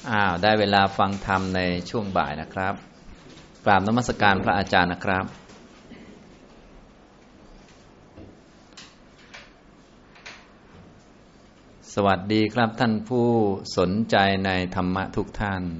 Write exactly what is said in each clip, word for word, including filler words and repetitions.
อ้าวได้เวลาฟังธรรมในช่วงบ่ายนะครับกราบนมัสการพระอาจารย์นะครับสวัสดีครับท่านผู้สนใจในธรรมะทุกท่าน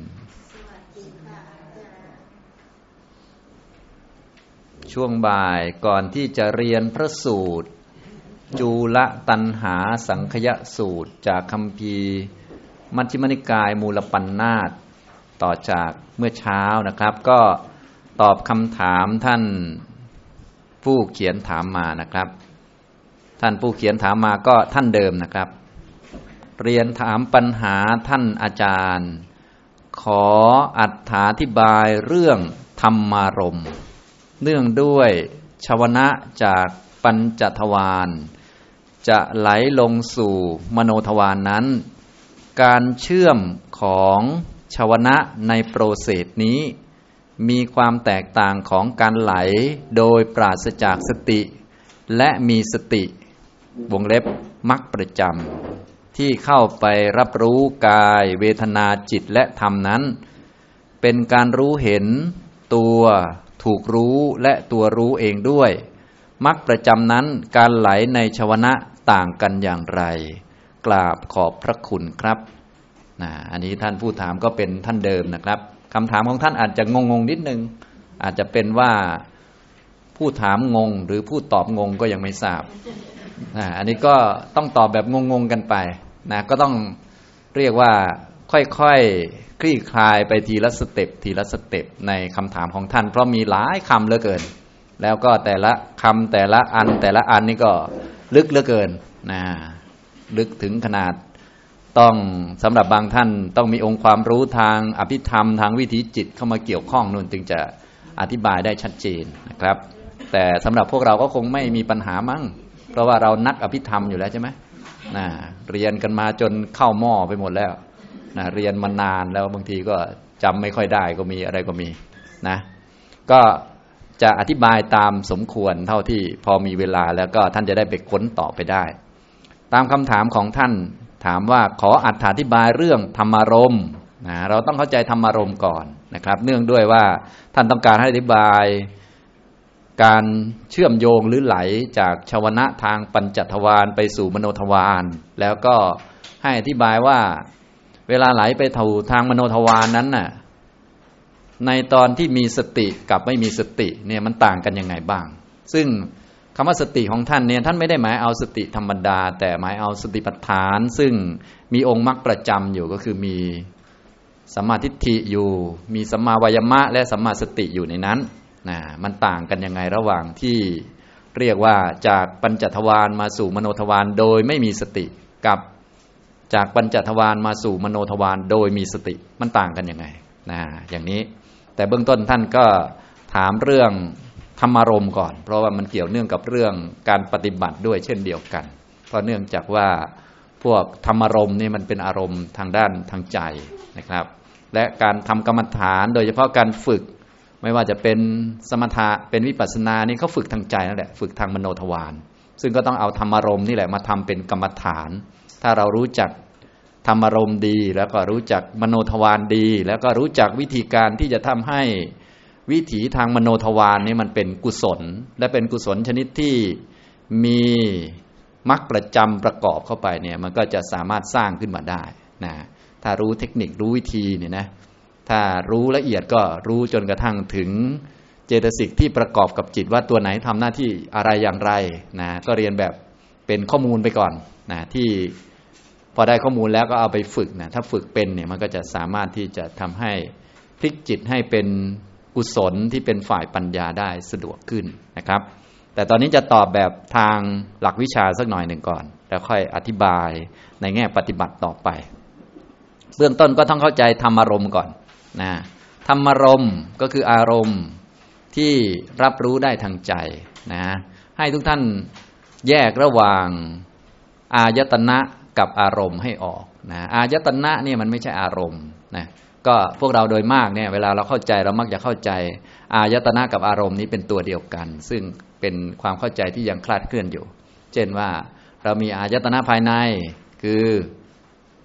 ช่วงบ่ายก่อนที่จะเรียนพระสูตรจูลตัณหาสังคยสูตรจากคัมภีร์มัชฌิมนิกายมูลปัณณาสต่อจากเมื่อเช้านะครับก็ตอบคำถามท่านผู้เขียนถามมานะครับท่านผู้เขียนถามมาก็ท่านเดิมนะครับเรียนถามปัญหาท่านอาจารย์ขออรรธิบายเรื่องธรรมารมณ์เนื่องด้วยชวนะจากปัญจทวารจะไหลลงสู่มโนทวาร น, นั้นการเชื่อมของชวนะในโปรเซสนี้มีความแตกต่างของการไหลโดยปราศจากสติและมีสติวงเล็บมรรคประจำที่เข้าไปรับรู้กายเวทนาจิตและธรรมนั้นเป็นการรู้เห็นตัวถูกรู้และตัวรู้เองด้วยมรรคประจำนั้นการไหลในชวนะต่างกันอย่างไรกราบขอบพระคุณครับนะอันนี้ท่านผู้ถามก็เป็นท่านเดิมนะครับคำถามของท่านอาจจะงงๆนิดนึงอาจจะเป็นว่าผู้ถามงงหรือผู้ตอบงงก็ยังไม่ทราบนะอันนี้ก็ต้องตอบแบบงงๆกันไปนะก็ต้องเรียกว่าค่อยๆคลี่คลายไปทีละสเต็ปทีละสเต็ปในคำถามของท่านเพราะมีหลายคำเหลือเกินแล้วก็แต่ละคำแต่ละอันแต่ละอันนี่ก็ลึกเหลือเกินนะลึกถึงขนาดต้องสำหรับบางท่านต้องมีองค์ความรู้ทางอภิธรรมทางวิถีจิตเข้ามาเกี่ยวข้องนู่นจึงจะอธิบายได้ชัดเจนนะครับแต่สำหรับพวกเราก็คงไม่มีปัญหามั้งเพราะว่าเรานักอภิธรรมอยู่แล้วใช่ไหมนะเรียนกันมาจนเข้าหม้อไปหมดแล้วนะเรียนมานานแล้วบางทีก็จำไม่ค่อยได้ก็มีอะไรก็มีนะก็จะอธิบายตามสมควรเท่าที่พอมีเวลาแล้วก็ท่านจะได้ไปค้นต่อไปได้ตามคำถามของท่านถามว่าขออธิบายเรื่องธรรมารมณ์นะเราต้องเข้าใจธรรมารมณ์ก่อนนะครับเนื่องด้วยว่าท่านต้องการให้อธิบายการเชื่อมโยงหรือไหลจากชวนะทางปัญจทวารไปสู่มโนทวารแล้วก็ให้อธิบายว่าเวลาไหลไปทางมโนทวารนั้นน่ะในตอนที่มีสติกับไม่มีสติเนี่ยมันต่างกันยังไงบ้างซึ่งคำว่าสติของท่านเนี่ยท่านไม่ได้หมายเอาสติธรรมดาแต่หมายเอาสติปัฏฐานซึ่งมีองค์มรรคประจำอยู่ก็คือมีสัมมาทิฏฐิอยู่มีสัมมาวายามะและสัมมาสติอยู่ในนั้นนะมันต่างกันยังไงระหว่างที่เรียกว่าจากปัญจทวารมาสู่มโนทวารโดยไม่มีสติกับจากปัญจทวารมาสู่มโนทวารโดยมีสติมันต่างกันยังไงนะอย่างนี้แต่เบื้องต้นท่านก็ถามเรื่องธรรมารมณ์ก่อนเพราะว่ามันเกี่ยวเนื่องกับเรื่องการปฏิบัติด้วยเช่นเดียวกันเพราะเนื่องจากว่าพวกธรรมารมณ์นี่มันเป็นอารมณ์ทางด้านทางใจนะครับและการทำกรรมฐานโดยเฉพาะการฝึกไม่ว่าจะเป็นสมถะเป็นวิปัสสนานี่เขาฝึกทางใจนั่นแหละฝึกทางมโนทวารซึ่งก็ต้องเอาธรรมารมณ์นี่แหละมาทำเป็นกรรมฐานถ้าเรารู้จักธรรมารมณ์ดีแล้วก็รู้จักมโนทวารดีแล้วก็รู้จักวิธีการที่จะทำให้วิถีทางมโนทวารนี่มันเป็นกุศลและเป็นกุศลชนิดที่มีมรรคประจำประกอบเข้าไปเนี่ยมันก็จะสามารถสร้างขึ้นมาได้นะถ้ารู้เทคนิครู้วิธีเนี่ยนะถ้ารู้ละเอียดก็รู้จนกระทั่งถึงเจตสิกที่ประกอบกับจิตว่าตัวไหนทำหน้าที่อะไรอย่างไรนะก็เรียนแบบเป็นข้อมูลไปก่อนนะที่พอได้ข้อมูลแล้วก็เอาไปฝึกนะถ้าฝึกเป็นเนี่ยมันก็จะสามารถที่จะทำให้พลิกจิตให้เป็นกุศลที่เป็นฝ่ายปัญญาได้สะดวกขึ้นนะครับแต่ตอนนี้จะตอบแบบทางหลักวิชาสักหน่อยหนึ่งก่อนแล้วค่อยอธิบายในแง่ปฏิบัติต่อไปเบื้องต้นก็ต้องเข้าใจธรรมารมณ์ก่อนนะธรรมารมณ์ก็คืออารมณ์ที่รับรู้ได้ทางใจนะให้ทุกท่านแยกระหว่างอายตนะกับอารมณ์ให้ออกนะอายตนะเนี่ยมันไม่ใช่อารมณ์นะก็พวกเราโดยมากเนี่ยเวลาเราเข้าใจเรามักจะเข้าใจอายตนะกับอารมณ์นี้เป็นตัวเดียวกันซึ่งเป็นความเข้าใจที่ยังคลาดเคลื่อนอยู่เช่นว่าเรามีอายตนะภายในคือ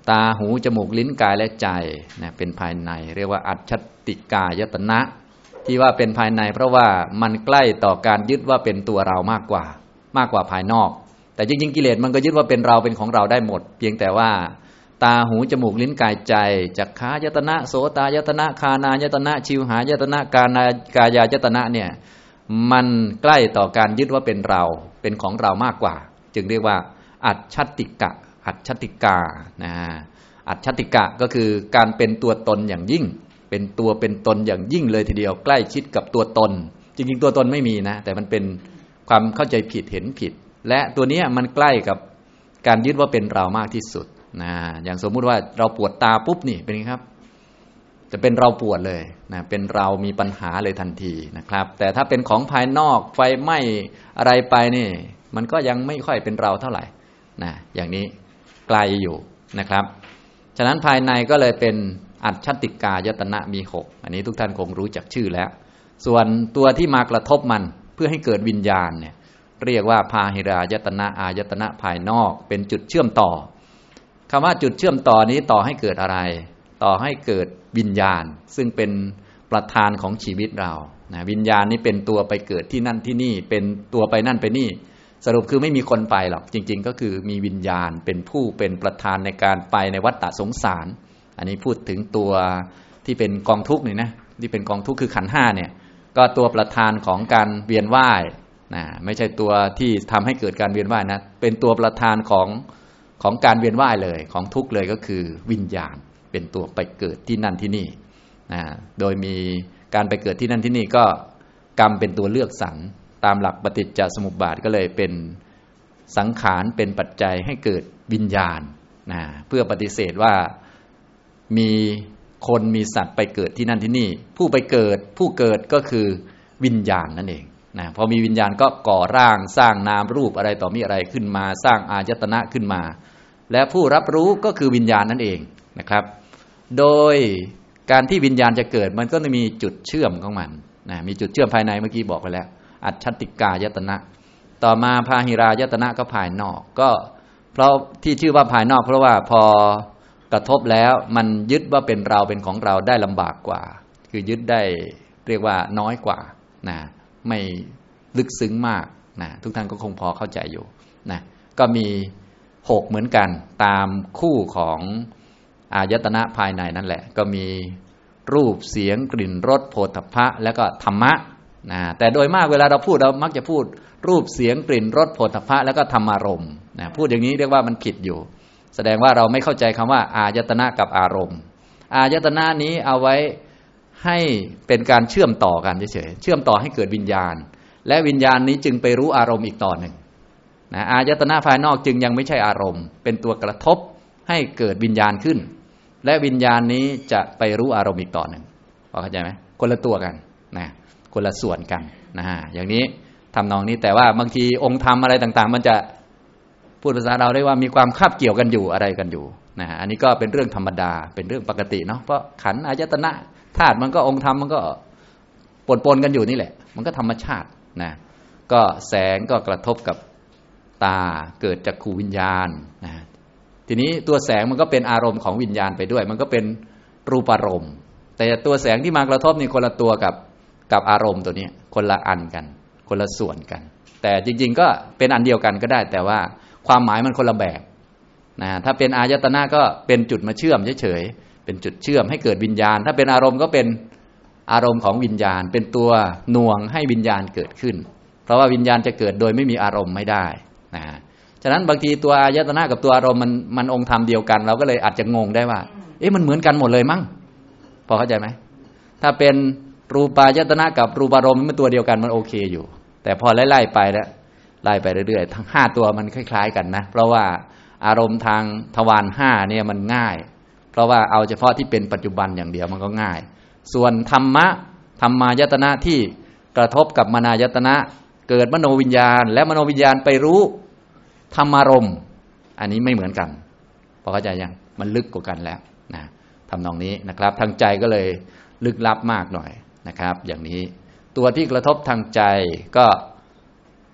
ตาหูจมูกลิ้นกายและใจนะเป็นภายในเรียกว่าอัจฉติกายตนะที่ว่าเป็นภายในเพราะว่ามันใกล้ต่อการยึดว่าเป็นตัวเรามากกว่ามากกว่าภายนอกแต่จริงๆกิเลสมันก็ยึดว่าเป็นเราเป็นของเราได้หมดเพียงแต่ว่าตาหูจมูกลิ้นกายใจจักขายตนะโสตายตนะคานายตนะชิวหายตนะกานากายายตนะเนี่ยมันใกล้ต่อการยึดว่าเป็นเราเป็นของเรามากกว่าจึงเรียกว่าอัจฉติกะอัจฉติกานะอัจฉติกะก็คือการเป็นตัวตนอย่างยิ่งเป็นตัวเป็นตนอย่างยิ่งเลยทีเดียวใกล้ชิดกับตัวตนจริงๆตัวตนไม่มีนะแต่มันเป็นความเข้าใจผิดเห็นผิดและตัวนี้มันใกล้กับการยึดว่าเป็นเรามากที่สุดนะอย่างสมมุติว่าเราปวดตาปุ๊บนี่เป็นไงครับจะเป็นเราปวดเลยนะเป็นเรามีปัญหาเลยทันทีนะครับแต่ถ้าเป็นของภายนอกไฟไหม้อะไรไปนี่มันก็ยังไม่ค่อยเป็นเราเท่าไหร่นะอย่างนี้ไกลอยู่นะครับฉะนั้นภายในก็เลยเป็นอัจฉติกายตนะมีหกอันนี้ทุกท่านคงรู้จักชื่อแล้วส่วนตัวที่มากระทบมันเพื่อให้เกิดวิญญาณเนี่ยเรียกว่าพาหิรายตนะอายตนะภายนอกเป็นจุดเชื่อมต่อคำว่าจุดเชื่อมต่อนี้ต่อให้เกิดอะไรต่อให้เกิดวิญญาณซึ่งเป็นประธานของชีวิตเรานะวิญญาณนี้เป็นตัวไปเกิดที่นั่นที่นี่เป็นตัวไปนั่นไปนี่สรุปคือไม่มีคนไปหรอกจริงๆก็คือมีวิญญาณเป็นผู้เป็นประธานในการไปในวัฏฏะสงสารอันนี้พูดถึงตัวที่เป็นกองทุกข์นี่นะที่เป็นกองทุกข์คือขันธ์ห้าเนี่ยก็ตัวประธานของการเวียนว่ายนะไม่ใช่ตัวที่ทำให้เกิดการเวียนว่ายนะเป็นตัวประธานของของการเวียนว่ายเลยของทุกข์เลยก็คือวิญญาณเป็นตัวไปเกิดที่นั่นที่นี่นะโดยมีการไปเกิดที่นั่นที่นี่ก็กรรมเป็นตัวเลือกสรรตามหลักปฏิจจสมุปบาทก็เลยเป็นสังขารเป็นปัจจัยให้เกิดวิญญาณนะเพื่อปฏิเสธว่ามีคนมีสัตว์ไปเกิดที่นั่นที่นี่ผู้ไปเกิดผู้เกิดก็คือวิญญาณนั่นเองนะพอมีวิญญาณก็ก่อร่างสร้างนามรูปอะไรต่อมีอะไรขึ้นมาสร้างอายตนะขึ้นมาและผู้รับรู้ก็คือวิญญาณนั่นเองนะครับโดยการที่วิญญาณจะเกิดมันก็จะมีจุดเชื่อมของมันนะมีจุดเชื่อมภายในเมื่อกี้บอกไปแล้วอัจฉติกายตนะต่อมาพาหิรายตนะก็ภายนอกก็เพราะที่ชื่อว่าภายนอกเพราะว่าพอกระทบแล้วมันยึดว่าเป็นเราเป็นของเราได้ลำบากกว่าคือยึดได้เรียกว่าน้อยกว่านะไม่ลึกซึ้งมากนะทุกท่านก็คงพอเข้าใจอยู่นะก็มีหกเหมือนกันตามคู่ของอายตนะภายในนั่นแหละก็มีรูปเสียงกลิ่นรสโผฏฐัพพะแล้วก็ธรรมะนะแต่โดยมากเวลาเราพูดเรามักจะพูดรูปเสียงกลิ่นรสโผฏฐัพพะแล้วก็ธรรมารมณ์นะพูดอย่างนี้เรียกว่ามันผิดอยู่แสดงว่าเราไม่เข้าใจคำว่าอายตนะกับอารมณ์อายตนะนี้เอาไว้ให้เป็นการเชื่อมต่อกันเฉยๆเชื่อมต่อให้เกิดวิญญาณและวิญญาณนี้จึงไปรู้อารมณ์อีกต่อหนึ่งนะอายตนะภายนอกจึงยังไม่ใช่อารมณ์เป็นตัวกระทบให้เกิดวิญญาณขึ้นและวิญญาณนี้จะไปรู้อารมณ์อีกต่อหนึ่งพอเข้าใจไหมคนละตัวกันนะคนละส่วนกันนะฮะอย่างนี้ทำนองนี้แต่ว่าบางทีองค์ธรรมอะไรต่างๆมันจะพูดภาษาเราได้ว่ามีความคาบเกี่ยวกันอยู่อะไรกันอยู่นะฮะอันนี้ก็เป็นเรื่องธรรมดาเป็นเรื่องปกติเนาะเพราะขันธ์อายตนะธาตุมันก็องค์ธรรมมันก็ปนๆกันอยู่นี่แหละมันก็ธรรมชาตินะก็แสงก็กระทบกับตาเกิดจากขูวิญญาณนะทีนี้ตัวแสงมันก็เป็นอารมณ์ของวิญญาณไปด้วยมันก็เป็นรูปารมณ์แต่ตัวแสงที่มากระทบนี่คนละตัวกับกับอารมณ์ตัวนี้คนละอันกันคนละส่วนกันแต่จริงๆก็เป็นอันเดียวกันก็ได้แต่ว่าความหมายมันคนละแบบนะถ้าเป็นอายตนะก็เป็นจุดมาเชื่อมเฉยๆเป็นจุดเชื่อมให้เกิดวิญญาณถ้าเป็นอารมณ์ก็เป็นอารมณ์ของวิญญาณเป็นตัวหน่วงให้วิญญาณเกิดขึ้นเพราะว่าวิญญาณจะเกิดโดยไม่มีอารมณ์ไม่ได้นะฉะนั้นบางทีตัวอายตนะกับตัวอารมณ์มันมันองค์ธรรมเดียวกันเราก็เลยอาจจะงงได้ว่าเอ๊ะมันเหมือนกันหมดเลยมั้งพอเข้าใจไหมถ้าเป็นรูปายตนะกับรูปารมณ์มันตัวเดียวกันมันโอเคอยู่แต่พอไล่ๆไปแล้วไล่ไปเรื่อยๆทั้งห้าตัวมันคล้ายๆกันนะเพราะว่าอารมณ์ทางทวารห้าเนี่ยมันง่ายเพราะว่าเอาเฉพาะที่เป็นปัจจุบันอย่างเดียวมันก็ง่ายส่วนธรรมะธรรมายตนะที่กระทบกับมนายตนะเกิดมโนวิญญาณและมโนวิญญาณไปรู้ธรรมารมณ์อันนี้ไม่เหมือนกันพอเข้าใจยังมันลึกกว่ากันแล้วนะทำนองนี้นะครับทางใจก็เลยลึกลับมากหน่อยนะครับอย่างนี้ตัวที่กระทบทางใจก็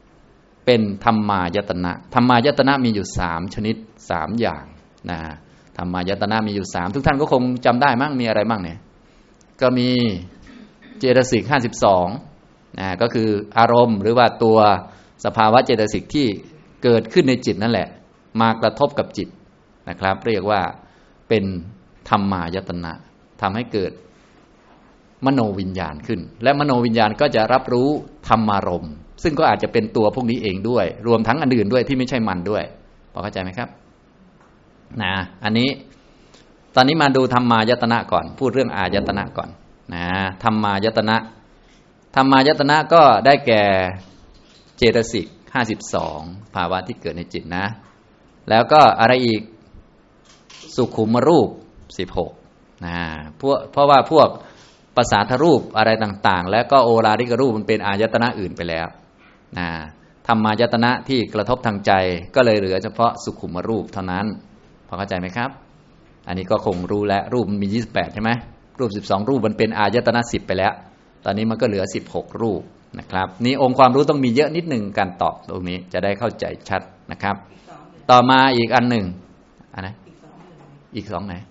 เป็นธรรมายตนะธรรมายตนะมีอยู่สามชนิดสามอย่างนะธรรมายตนะมีอยู่สามทุกท่านก็คงจำได้มั้งมีอะไรบ้างเนี่ยก็มีเจตสิกห้าสิบสองนะก็คืออารมณ์หรือว่าตัวสภาวะเจตสิกที่เกิดขึ้นในจิตนั่นแหละมากระทบกับจิตนะครับเรียกว่าเป็นธรรมายตนะทำให้เกิดมโนวิญญาณขึ้นและมโนวิญญาณก็จะรับรู้ธรรมารมณ์ซึ่งก็อาจจะเป็นตัวพวกนี้เองด้วยรวมทั้งอันอื่นด้วยที่ไม่ใช่มันด้วยพอเข้าใจไหมครับนะอันนี้ตอนนี้มาดูธรรมายตนะก่อนพูดเรื่องอายตนะก่อนนะธรรมายตนะธรรมายตนะก็ได้แก่เจตสิกห้าสิบสองภาวะที่เกิดในจิตนะแล้วก็อะไรอีกสุขุมรูปสิบหกนะพวกเพราะว่าพวกประสาทรูปอะไรต่างๆแล้วก็โอราริกรูปมันเป็นอายตนะอื่นไปแล้วนะธรรมายตนะที่กระทบทางใจก็เลยเหลือเฉพาะสุขุมรูปเท่านั้นพอเข้าใจไหมครับอันนี้ก็คงรู้แล้วรูปมันมียี่สิบแปดใช่ไหมรูปสิบสองรูปมันเป็นอายตนะสิบไปแล้วตอนนี้มันก็เหลือสิบหกรูปนะครับนี่องค์ความรู้ต้องมีเยอะนิดหนึ่งการตอบตรงนี้จะได้เข้าใจชัดนะครับต่อมาอีกอันหนึ่งอันไหนอีกสองไหน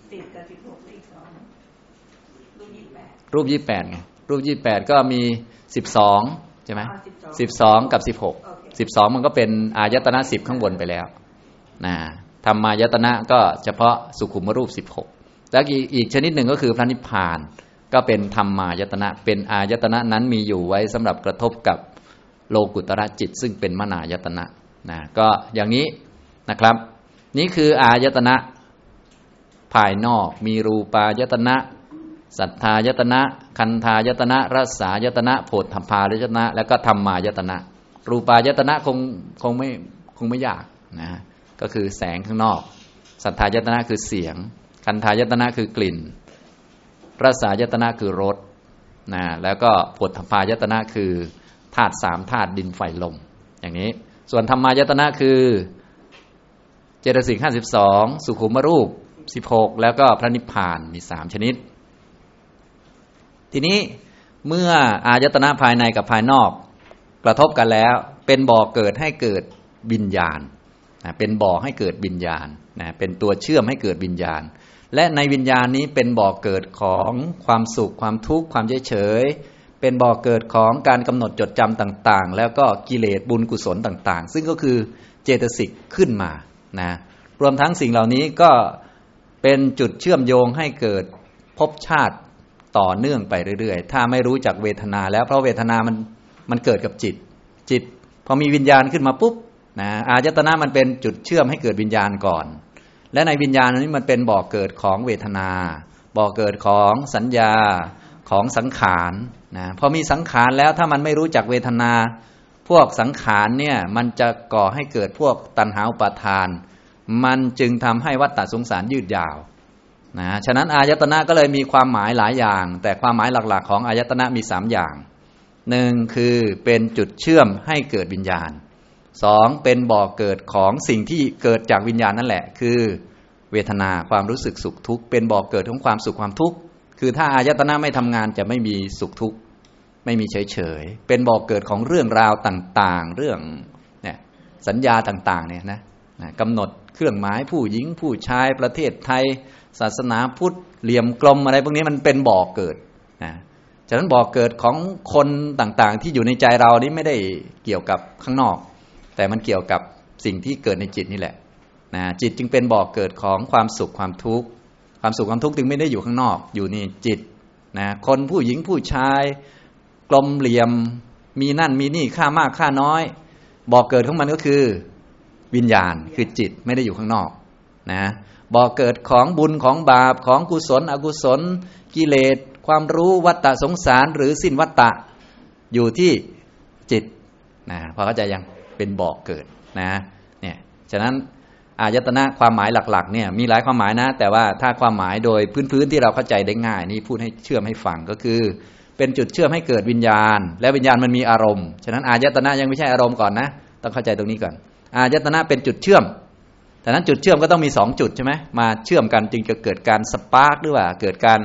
รูปยี่สิบแปดไงรูปยี่สิบแปดก็มีสิบสองใช่ไหมสิบสองกับสิบหกสิบสองมันก็เป็นอายตนะสิบข้างบนไปแล้วนะธรรมายตนะก็เฉพาะสุขุมรูปสิบหกแล้วอีกชนิดหนึ่งก็คือพระนิพพานก็เป็นธรรมายตนะเป็นอายตนะนั้นมีอยู่ไว้สำหรับกระทบกับโลกุตระจิตซึ่งเป็นมนายตนะนะก็อย่างนี้นะครับนี่คืออายตนะภายนอกมีรูปายตนะสัทธายตนะคันธายตนะรสายตนะโผฏฐัพพายตนะแล้วก็ธรรมายตนะรูปายตนะคงคงไม่คงไม่ยากนะก็คือแสงข้างนอกสัทธายตนะคือเสียงคันธายตนะคือกลิ่นรสายตนะคือรสนะแล้วก็โผฏฐัพพายตนะคือธาตุสามธาตุดินไฟลมอย่างนี้ส่วนธรรมายตนะคือเจตสิกห้าสิบสองสุขุมรูปสิบหกแล้วก็พระนิพพานมีสามชนิดทีนี้เมื่ออายตนะภายในกับภายนอกกระทบกันแล้วเป็นบ่อเกิดให้เกิดวิญญาณนะเป็นบ่อให้เกิดวิญญาณนะเป็นตัวเชื่อมให้เกิดวิญญาณและในวิญญาณนี้เป็นบ่อเกิดของความสุขความทุกข์ความเฉยๆเป็นบ่อเกิดของการกำหนดจดจำต่างๆแล้วก็กิเลสบุญกุศลต่างๆซึ่งก็คือเจตสิกขึ้นมานะรวมทั้งสิ่งเหล่านี้ก็เป็นจุดเชื่อมโยงให้เกิดภพชาติต่อเนื่องไปเรื่อยๆถ้าไม่รู้จักเวทนาแล้วเพราะเวทนามันมันเกิดกับจิตจิตพอมีวิญญาณขึ้นมาปุ๊บนะอายตนะมันเป็นจุดเชื่อมให้เกิดวิญญาณก่อนและในวิญญาณนี้มันเป็นบ่อเกิดของเวทนาบ่อเกิดของสัญญาของสังขารนะพอมีสังขารแล้วถ้ามันไม่รู้จักเวทนาพวกสังขารเนี่ยมันจะก่อให้เกิดพวกตัณหาอุปาทานมันจึงทำให้วัฏฏะสงสารยืดยาวนะฉะนั้นอายตนะก็เลยมีความหมายหลายอย่างแต่ความหมายหลักๆของอายตนะมีสามอย่างหนึ่งคือเป็นจุดเชื่อมให้เกิดวิญญาณสองเป็นบ่อเกิดของสิ่งที่เกิดจากวิญญาณนั่นแหละคือเวทนาความรู้สึกสุขทุกข์เป็นบ่อเกิดของความสุขความทุกข์คือถ้าอายตนะไม่ทำงานจะไม่มีสุขทุกข์ไม่มีเฉยๆเป็นบ่อเกิดของเรื่องราวต่างๆเรื่องเนี่ยสัญญาต่างๆเนี่ยนะกำหนดเครื่องหมายผู้หญิงผู้ชายประเทศไทยศาสนาพุทธเหลี่ยมกลมอะไรพวกนี้มันเป็นบ่อเกิดนะฉะนั้นบ่อเกิดของคนต่างๆที่อยู่ในใจเรานี่ไม่ได้เกี่ยวกับข้างนอกแต่มันเกี่ยวกับสิ่งที่เกิดในจิตนี่แหละนะจิตจึงเป็นบ่อเกิดของความสุขความทุกข์ความสุขความทุกข์จึงไม่ได้อยู่ข้างนอกอยู่นี่จิตนะคนผู้หญิงผู้ชายกลมเหลี่ยมมีนั่นมีนี่ค่ามากค่าน้อยบ่อเกิดของมันก็คือวิญญาณคือจิตไม่ได้อยู่ข้างนอกนะบ่อเกิดของบุญของบาปของกุศลอกุศลกิเลสความรู้วัฏฏะสงสารหรือสิ้นวัฏฏะอยู่ที่จิตนะพอเข้าใจยังเป็นบ่อเกิดนะเนี่ยฉะนั้นอายตนะความหมายหลักๆเนี่ยมีหลายความหมายนะแต่ว่าถ้าความหมายโดยพื้นๆที่เราเข้าใจได้ง่ายนี่พูดให้เชื่อมให้ฟังก็คือเป็นจุดเชื่อมให้เกิดวิญญาณและวิญญาณมันมีอารมณ์ฉะนั้นอายตนะยังไม่ใช่อารมณ์ก่อนนะต้องเข้าใจตรงนี้ก่อนอายตนะเป็นจุดเชื่อมแต่นั้นจุดเชื่อมก็ต้องมีสองจุดใช่ไหมมาเชื่อมกันจึงจะเกิดการสปาร์คหรือว่าเกิดการ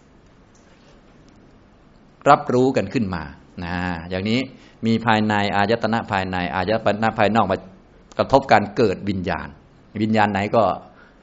รับรู้กันขึ้นมานะอย่างนี้มีภายในอายตนะภายในอายตนะภายนอกมากระทบการเกิดวิญญาณวิญญาณไหนก็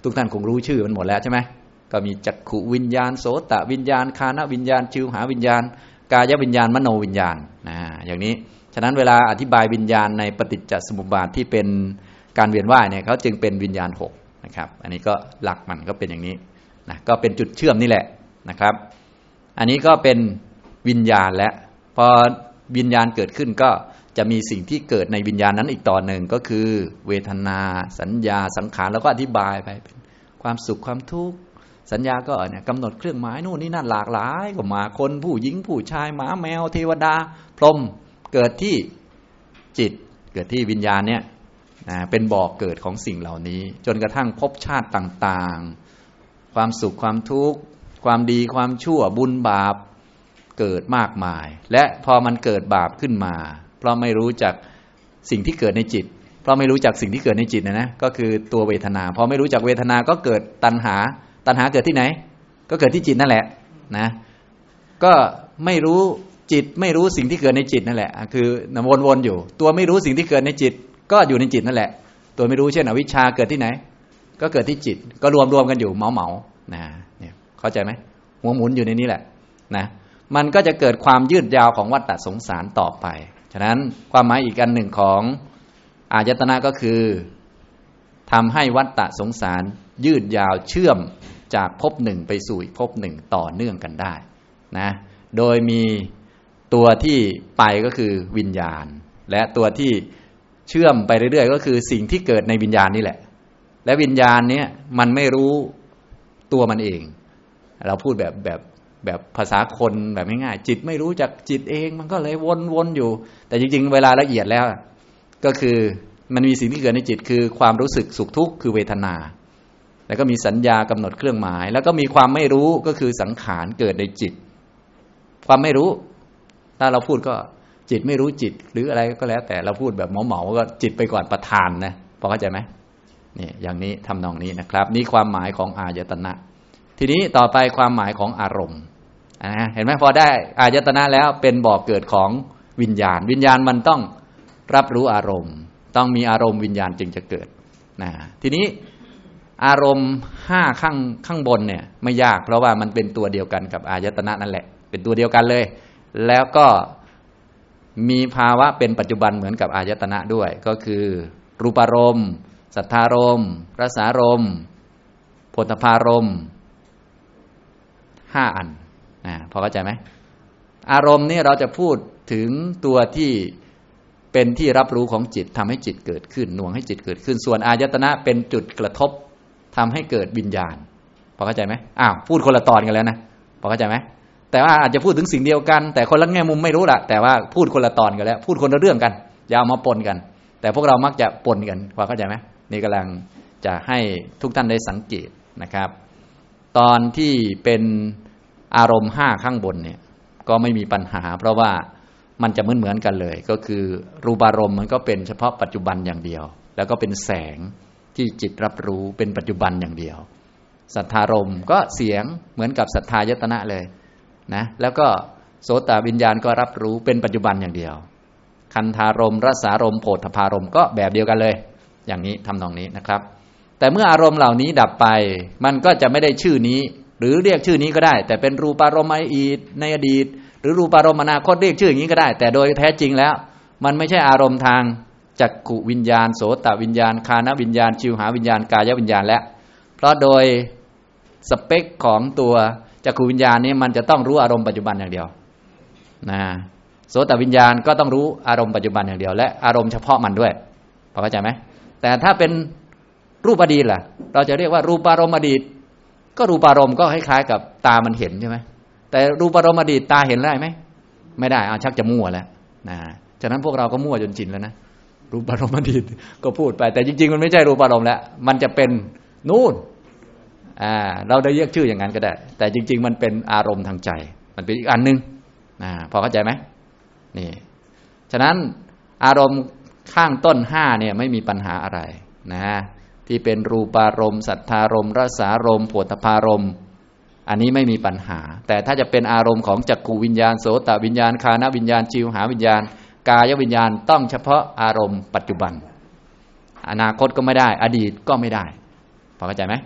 ทุกท่านคงรู้ชื่อมันหมดแล้วใช่ไหมก็มีจักขุวิญญาณโสตวิญญาณคานวิญญาณชิวหาวิญญาณกายวิญญาณมโนวิญญาณนะอย่างนี้ฉะนั้นเวลาอธิบายวิญญาณในปฏิจจสมุปบาทที่เป็นการเวียนว่ายเนี่ยเขาจึงเป็นวิญญาณหกนะครับอันนี้ก็หลักมันก็เป็นอย่างนี้นะก็เป็นจุดเชื่อมนี่แหละนะครับอันนี้ก็เป็นวิญญาณและพอวิญญาณเกิดขึ้นก็จะมีสิ่งที่เกิดในวิญญาณนั้นอีกต่อหนึ่งก็คือเวทนาสัญญาสังขารแล้วก็อธิบายไปเป็นความสุขความทุกข์สัญญาก็เนี่ยกำหนดเครื่องหมายนู่นนี่นั่นหลากหลายก็มาคนผู้หญิงผู้ชายหมาแมวเทวดาพรหมเกิดที่จิตเกิดที่วิญญาณเนี่ยนะเป็นบ่อกเกิดของสิ่งเหล่านี้จนกระทั่งภพชาติต่างๆความสุขความทุกข์ความดีความชั่วบุญบาปเกิดมากมายและพอมันเกิดบาปขึ้นมาเพราะไม่รู้จักสิ่งที่เกิดในจิตเพราะไม่รู้จักสิ่งที่เกิดในจิตนะนะก็คือตัวเวทนาพอไม่รู้จักเวทนาก็เกิดตัณหาตัณหาเกิดที่ไหนก็เกิดที่จิตนั่นแหละนะก็ไม่รู้จิตไม่รู้สิ่งที่เกิดในจิตนั่นแหละคือวนๆอยู่ตัวไม่รู้สิ่งที่เกิดในจิตก็อยู่ในจิตนั่นแหละตัวไม่รู้เช่นอวิชชาเกิดที่ไหนก็เกิดที่จิตก็รวมๆกันอยู่เหมาๆนะเนี่ยเข้าใจไหมหัวหมุนอยู่ในนี้แหละนะมันก็จะเกิดความยืดยาวของวัฏฏะสงสารต่อไปฉะนั้นความหมายอีกอันหนึ่งของอายตนะก็คือทำให้วัฏฏะสงสารยืดยาวเชื่อมจากภพหนึ่งไปสู่อีกภพหนึ่งต่อเนื่องกันได้นะโดยมีตัวที่ไปก็คือวิญญาณและตัวที่เชื่อมไปเรื่อยๆก็คือสิ่งที่เกิดในวิญญาณนี่แหละและวิญญาณเนี้ยมันไม่รู้ตัวมันเองเราพูดแบบแบบแบบภาษาคนแบบง่ายๆจิตไม่รู้จักจิตเองมันก็เลยวนๆอยู่แต่จริงๆเวลาละเอียดแล้วก็คือมันมีสิ่งที่เกิดในจิตคือความรู้สึกสุขทุกข์คือเวทนาแล้วก็มีสัญญากำหนดเครื่องหมายแล้วก็มีความไม่รู้ก็คือสังขารเกิดในจิตความไม่รู้ถ้าเราพูดก็จิตไม่รู้จิตหรืออะไรก็แล้วแต่เราพูดแบบเหมาๆก็จิตไปก่อนประธานนะพอเข้าใจไหมนี่อย่างนี้ทำนองนี้นะครับนี่ความหมายของอายตนะทีนี้ต่อไปความหมายของอารมณ์นะเห็นไหมพอได้อายตนะแล้วเป็นบ่อกเกิดของวิญญาณวิญญาณมันต้องรับรู้อารมณ์ต้องมีอารมณ์วิญญาณจึงจะเกิดนะทีนี้อารมณ์ห้าข้างข้างบนเนี่ยไม่ยากเพราะว่ามันเป็นตัวเดียวกันกับอายตนะนั่นแหละเป็นตัวเดียวกันเลยแล้วก็มีภาวะเป็นปัจจุบันเหมือนกับอายตนะด้วยก็คือรูปารมณ์สัทธารมณ์รสารมณ์โผฏฐัพพารมณ์ห้าอันนะพอเข้าใจไหมอารมณ์นี่เราจะพูดถึงตัวที่เป็นที่รับรู้ของจิตทำให้จิตเกิดขึ้นหน่วงให้จิตเกิดขึ้นส่วนอายตนะเป็นจุดกระทบทำให้เกิดวิญญาณพอเข้าใจไหมอ้าวพูดคนละตอนกันแล้วนะพอเข้าใจไหมแต่ว่าอาจจะพูดถึงสิ่งเดียวกันแต่คนละแง่มุมไม่รู้ละแต่ว่าพูดคนละตอนกันแล้วพูดคนละเรื่องกันอย่าเอามาปนกันแต่พวกเรามักจะปนกันพอเข้าใจไหมนี่กำลังจะให้ทุกท่านได้สังเกตนะครับตอนที่เป็นอารมณ์ห้าข้างบนเนี่ยก็ไม่มีปัญหาเพราะว่ามันจะเหมือนเหมือนกันเลยก็คือรูปารมณ์มันก็เป็นเฉพาะปัจจุบันอย่างเดียวแล้วก็เป็นแสงที่จิตรับรู้เป็นปัจจุบันอย่างเดียวสัทธารมณ์ก็เสียงเหมือนกับสัทธายตนะเลยนะแล้วก็โสตวิญญาณก็รับรู้เป็นปัจจุบันอย่างเดียวคันธารมณ์รสารมณ์โผฏฐัพพารมณ์ก็แบบเดียวกันเลยอย่างนี้ทำนองนี้นะครับแต่เมื่ออารมณ์เหล่านี้ดับไปมันก็จะไม่ได้ชื่อนี้หรือเรียกชื่อนี้ก็ได้แต่เป็นรูปารมณ์ในอดีตหรือรูปารมณ์อนาคตเรียกชื่ออย่างนี้ก็ได้แต่โดยแท้จริงแล้วมันไม่ใช่อารมณ์ทางจักขุวิญญาณโสตวิญญาณคานวิญญาณชิวหาวิญญาณกายวิญญาณแล้วเพราะโดยสเปคของตัวจักขุวิญญาณนี้มันจะต้องรู้อารมณ์ปัจจุบันอย่างเดียวนะโสตวิญญาณก็ต้องรู้อารมณ์ปัจจุบันอย่างเดียวและอารมณ์เฉพาะมันด้วยพอเข้าใจไหมแต่ถ้าเป็นรูปอดีตล่ะเราจะเรียกว่ารูปารมณ์อดีตก็รูปารมณ์ก็คล้ายๆกับตามันเห็นใช่ไหมแต่รูปารมณ์อดีตตาเห็นได้ไหมไม่ได้เอาชักจะมั่วแล้วนะฉะนั้นพวกเราก็มั่วจนชินแล้วนะรูปารมณ์อดีตก็พูดไปแต่จริงๆมันไม่ใช่รูปารมณ์แล้วมันจะเป็นนู่นอ่าเราได้เรียกชื่ออย่างนั้นก็ได้แต่จริงๆมันเป็นอารมณ์ทางใจมันเป็นอีกอันนึงอ่าพอเข้าใจไหมนี่ฉะนั้นอารมณ์ข้างต้นห้าเนี่ยไม่มีปัญหาอะไรนะที่เป็นรูปารมณ์สัทธารมณ์รสารมณ์โผฏฐัพพารมณ์อันนี้ไม่มีปัญหาแต่ถ้าจะเป็นอารมณ์ของจักขุวิญญาณโสตวิญญาณคานวิญญาณชิวหาวิญญาณกายวิญญาณต้องเฉพาะอารมณ์ปัจจุบันอนาคตก็ไม่ได้อดีตก็ไม่ได้พอเข้าใจไหม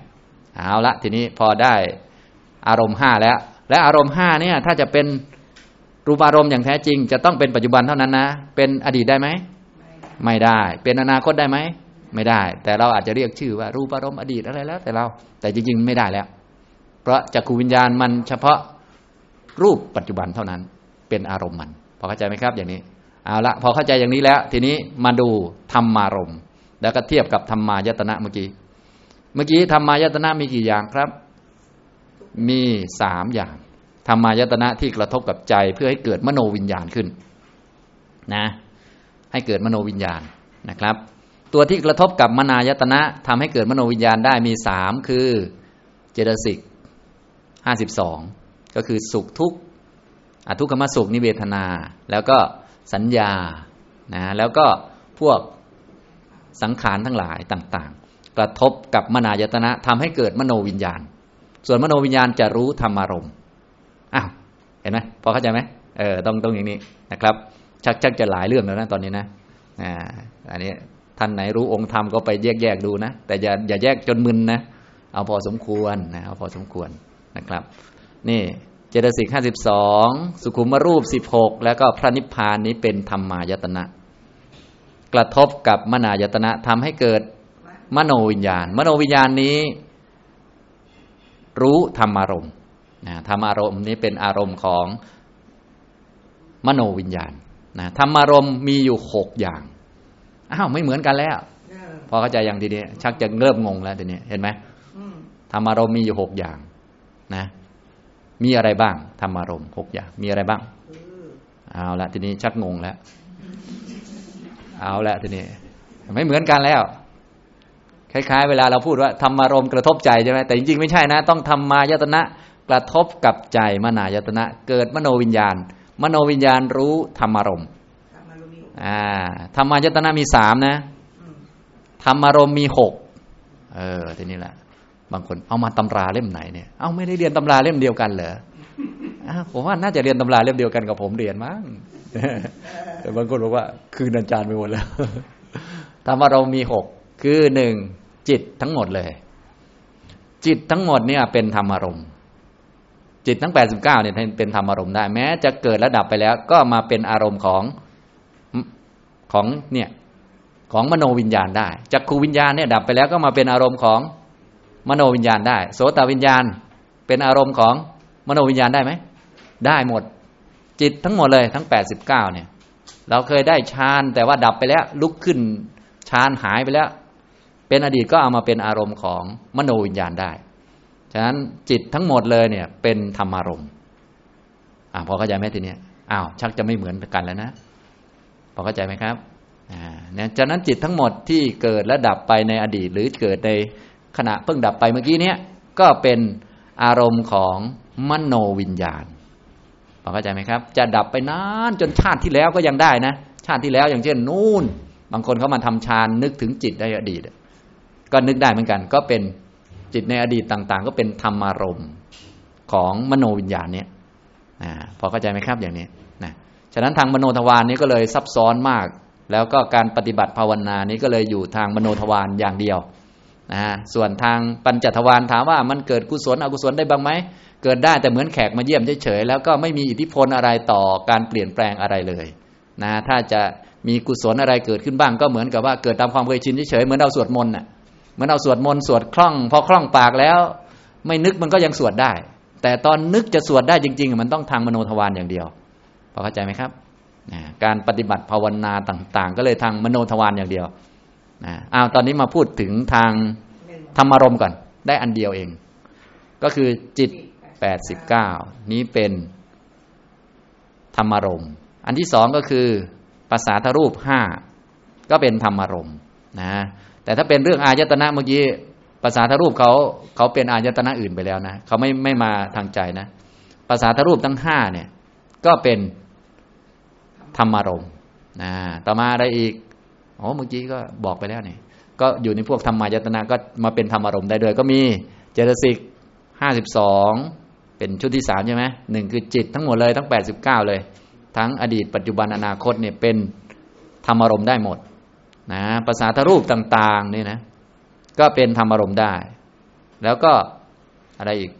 เอาละทีนี้พอได้อารมณ์ห้าแล้วและอารมณ์ห้าเนี่ยถ้าจะเป็นรูปารมณ์อย่างแท้จริงจะต้องเป็นปัจจุบันเท่านั้นนะเป็นอดีตได้ไหมไม่ได้เป็นอนาคตได้ไหมไม่ได้แต่เราอาจจะเรียกชื่อว่ารูปารมณ์อดีตอะไรแล้วแต่เราแต่จริงๆไม่ได้แล้วเพราะจักขุวิญญาณมันเฉพาะรูปปัจจุบันเท่านั้นเป็นอารมณ์มันพอเข้าใจไหมครับอย่างนี้เอาละพอเข้าใจอย่างนี้แล้วทีนี้มาดูธรรมารมณ์แล้วก็เทียบกับธรรมายตนะเมื่อกี้เมื่อกี้ธรรมายตนะมีกี่อย่างครับมีสามอย่างธรรมายตนะที่กระทบกับใจเพื่อให้เกิดมโนวิญญาณขึ้นนะให้เกิดมโนวิญญาณนะครับตัวที่กระทบกับมนายตนะทำให้เกิดมโนวิญญาณได้มีสามคือเจตสิกห้าสิบสองก็คือสุขทุกข์อทุกขมสุขนิเวทนาแล้วก็สัญญานะแล้วก็พวกสังขารทั้งหลายต่างๆกระทบกับมนายตนะทำให้เกิดมโนวิญญาณส่วนมโนวิญญาณจะรู้ธรรมารมณ์อ้าวเห็นไหมพอเข้าใจไหมเออต้องต้องอย่างนี้นะครับชักชักจะหลายเรื่องแล้วนะตอนนี้นะอ่าอันนี้ท่านไหนรู้องค์ธรรมก็ไปแยกแยกดูนะแต่อย่าอย่าแยกจนมึนนะเอาพอสมควรนะเอาพอสมควรนะครับนี่เจตสิกห้าสิบสองสุขุมรูปสิบหกแล้วก็พระนิพพานนี้เป็นธรรมายตนะกระทบกับมนายตนะทำให้เกิดมโนวิญญาณมโนวิญญาณนี้รู้ธรรมารมณ์นะธรรมารมณ์นี้เป็นอารมณ์ของมโนวิญญาณนะธรรมารมณ์มีอยู่หกอย่างอ้าวไม่เหมือนกันแล้วพอเข้าใจอย่างทีนี้ชักจะเริ่มงงแล้วทีนี้เห็นไหมธรรมารมณ์มีอยู่หกอย่างนะมีอะไรบ้างธรรมารมณ์หกอย่างมีอะไรบ้างเอาละทีนี้ชักงงแล้วเอาละทีนี้ไม่เหมือนกันแล้วคล้ายๆเวลาเราพูดว่าธรรมารมณ์กระทบใจใช่ไหมแต่จริงๆไม่ใช่นะต้องธรรมายตนะกระทบกับใจมนายตนะเกิดมโนวิญญาณมโนวิญญาณรู้ธรรมารมณ์อ่าธรรมายตนะมีสามนะธรรมารมณ์มีหกเออทีนี้แหละบางคนเอามาตำราเล่มไหนเนี่ยเอาไม่ได้เรียนตำราเล่มเดียวกันเหรออ้าวผมว่าน่าจะเรียนตำราเล่มเดียวกันกับผมเรียนมั้งแต่บางคนบอกว่าคืนอาจารย์ไปหมดแล้วธรรมารมณ์มีหกคือหนึ่งจิตทั้งหมดเลยจิตทั้งหมดเนี่ยเป็นธรรมารมณ์จิตทั้งแปดสิบเก้าเนี่ยเป็นธรรมารมณ์ได้แม้จะเกิดและดับไปแล้วก็มาเป็นอารมณ์ของของเนี่ยของมโนวิญญาณได้จักขุวิญญาณเนี่ยดับไปแล้วก็มาเป็นอารมณ์ของมโนวิญญาณได้โสตวิญญาณเป็นอารมณ์ของมโนวิญญาณได้ไหมได้หมดจิตทั้งหมดเลยทั้งแปดสิบเก้าเนี่ยเราเคยได้ฌานแต่ว่าดับไปแล้วลุกขึ้นฌานหายไปแล้วเป็นอดีตก็เอามาเป็นอารมณ์ของมโนวิญญาณได้ฉะนั้นจิตทั้งหมดเลยเนี่ยเป็นธรรมารมณ์อ่าพอเข้าใจไหมทีนี้อ้าวชักจะไม่เหมือนกันแล้วนะพอเข้าใจไหมครับอ่าเนี่ยฉะนั้นจิตทั้งหมดที่เกิดและดับไปในอดีตหรือเกิดในขณะเพิ่งดับไปเมื่อกี้เนี้ยก็เป็นอารมณ์ของมโนวิญญาณพอเข้าใจไหมครับจะดับไปนานจนชาติที่แล้วก็ยังได้นะชาติที่แล้วอย่างเช่นนู่นบางคนเขามาทำฌานนึกถึงจิตในอดีตก็นึกได้เหมือนกันก็เป็นจิตในอดีตต่างๆก็เป็นธรรมารมณ์ของมโนวิญญาณนี้นะพอเข้าใจไหมครับอย่างนี้นะฉะนั้นทางมโนทวารนี้ก็เลยซับซ้อนมากแล้วก็การปฏิบัติภาวนานี้ก็เลยอยู่ทางมโนทวารอย่างเดียวนะส่วนทางปัญจทวารถามว่ามันเกิดกุศลอกุศลได้บ้างไหมเกิดได้แต่เหมือนแขกมาเยี่ยมเฉยๆแล้วก็ไม่มีอิทธิพลอะไรต่อการเปลี่ยนแปลงอะไรเลยนะถ้าจะมีกุศลอะไรเกิดขึ้นบ้างก็เหมือนกับว่าเกิดตามความเคยชินเฉยๆเหมือนเราสวดมนต์น่ะเหมือนเราสวดมนต์สวดคล่องพอคล่องปากแล้วไม่นึกมันก็ยังสวดได้แต่ตอนนึกจะสวดได้จริงๆมันต้องทางมโนทวารอย่างเดียวพอเข้าใจไหมครับการปฏิบัติภาวนาต่างๆก็เลยทางมโนทวารอย่างเดียวอ้าวตอนนี้มาพูดถึงทางธรรมารมณ์ก่อนได้อันเดียวเองก็คือจิตแปดสิบเก้านี้เป็นธรรมารมณ์อันที่สองก็คือภาษาทรูปห้าก็เป็นธรรมารมณ์นะแต่ถ้าเป็นเรื่องอายตนะเมื่อกี้ภาษาทรูปเขาเขาเป็นอายตนะอื่นไปแล้วนะเขาไม่ไม่มาทางใจนะภาษาทรูปทั้งห้าเนี่ยก็เป็นธรรมารมณ์นะต่อมาอะไรอีกอ๋อเมื่อกี้ก็บอกไปแล้วนี่ก็อยู่ในพวกธรรมายตนะก็มาเป็นธรรมารมณ์ได้ด้วยก็มีเจตสิกห้าสิบสองเป็นชุดที่สามใช่ไหมหนึ่งคือจิตทั้งหมดเลยทั้งแปดสิบเก้าเลยทั้งอดีตปัจจุบันอนาคตเนี่ยเป็นธรรมารมณ์ได้หมดนะภาษาทรูปต่างๆนี่นะก็เป็นธรรมารมณ์ได้แล้วก็อะไรอีก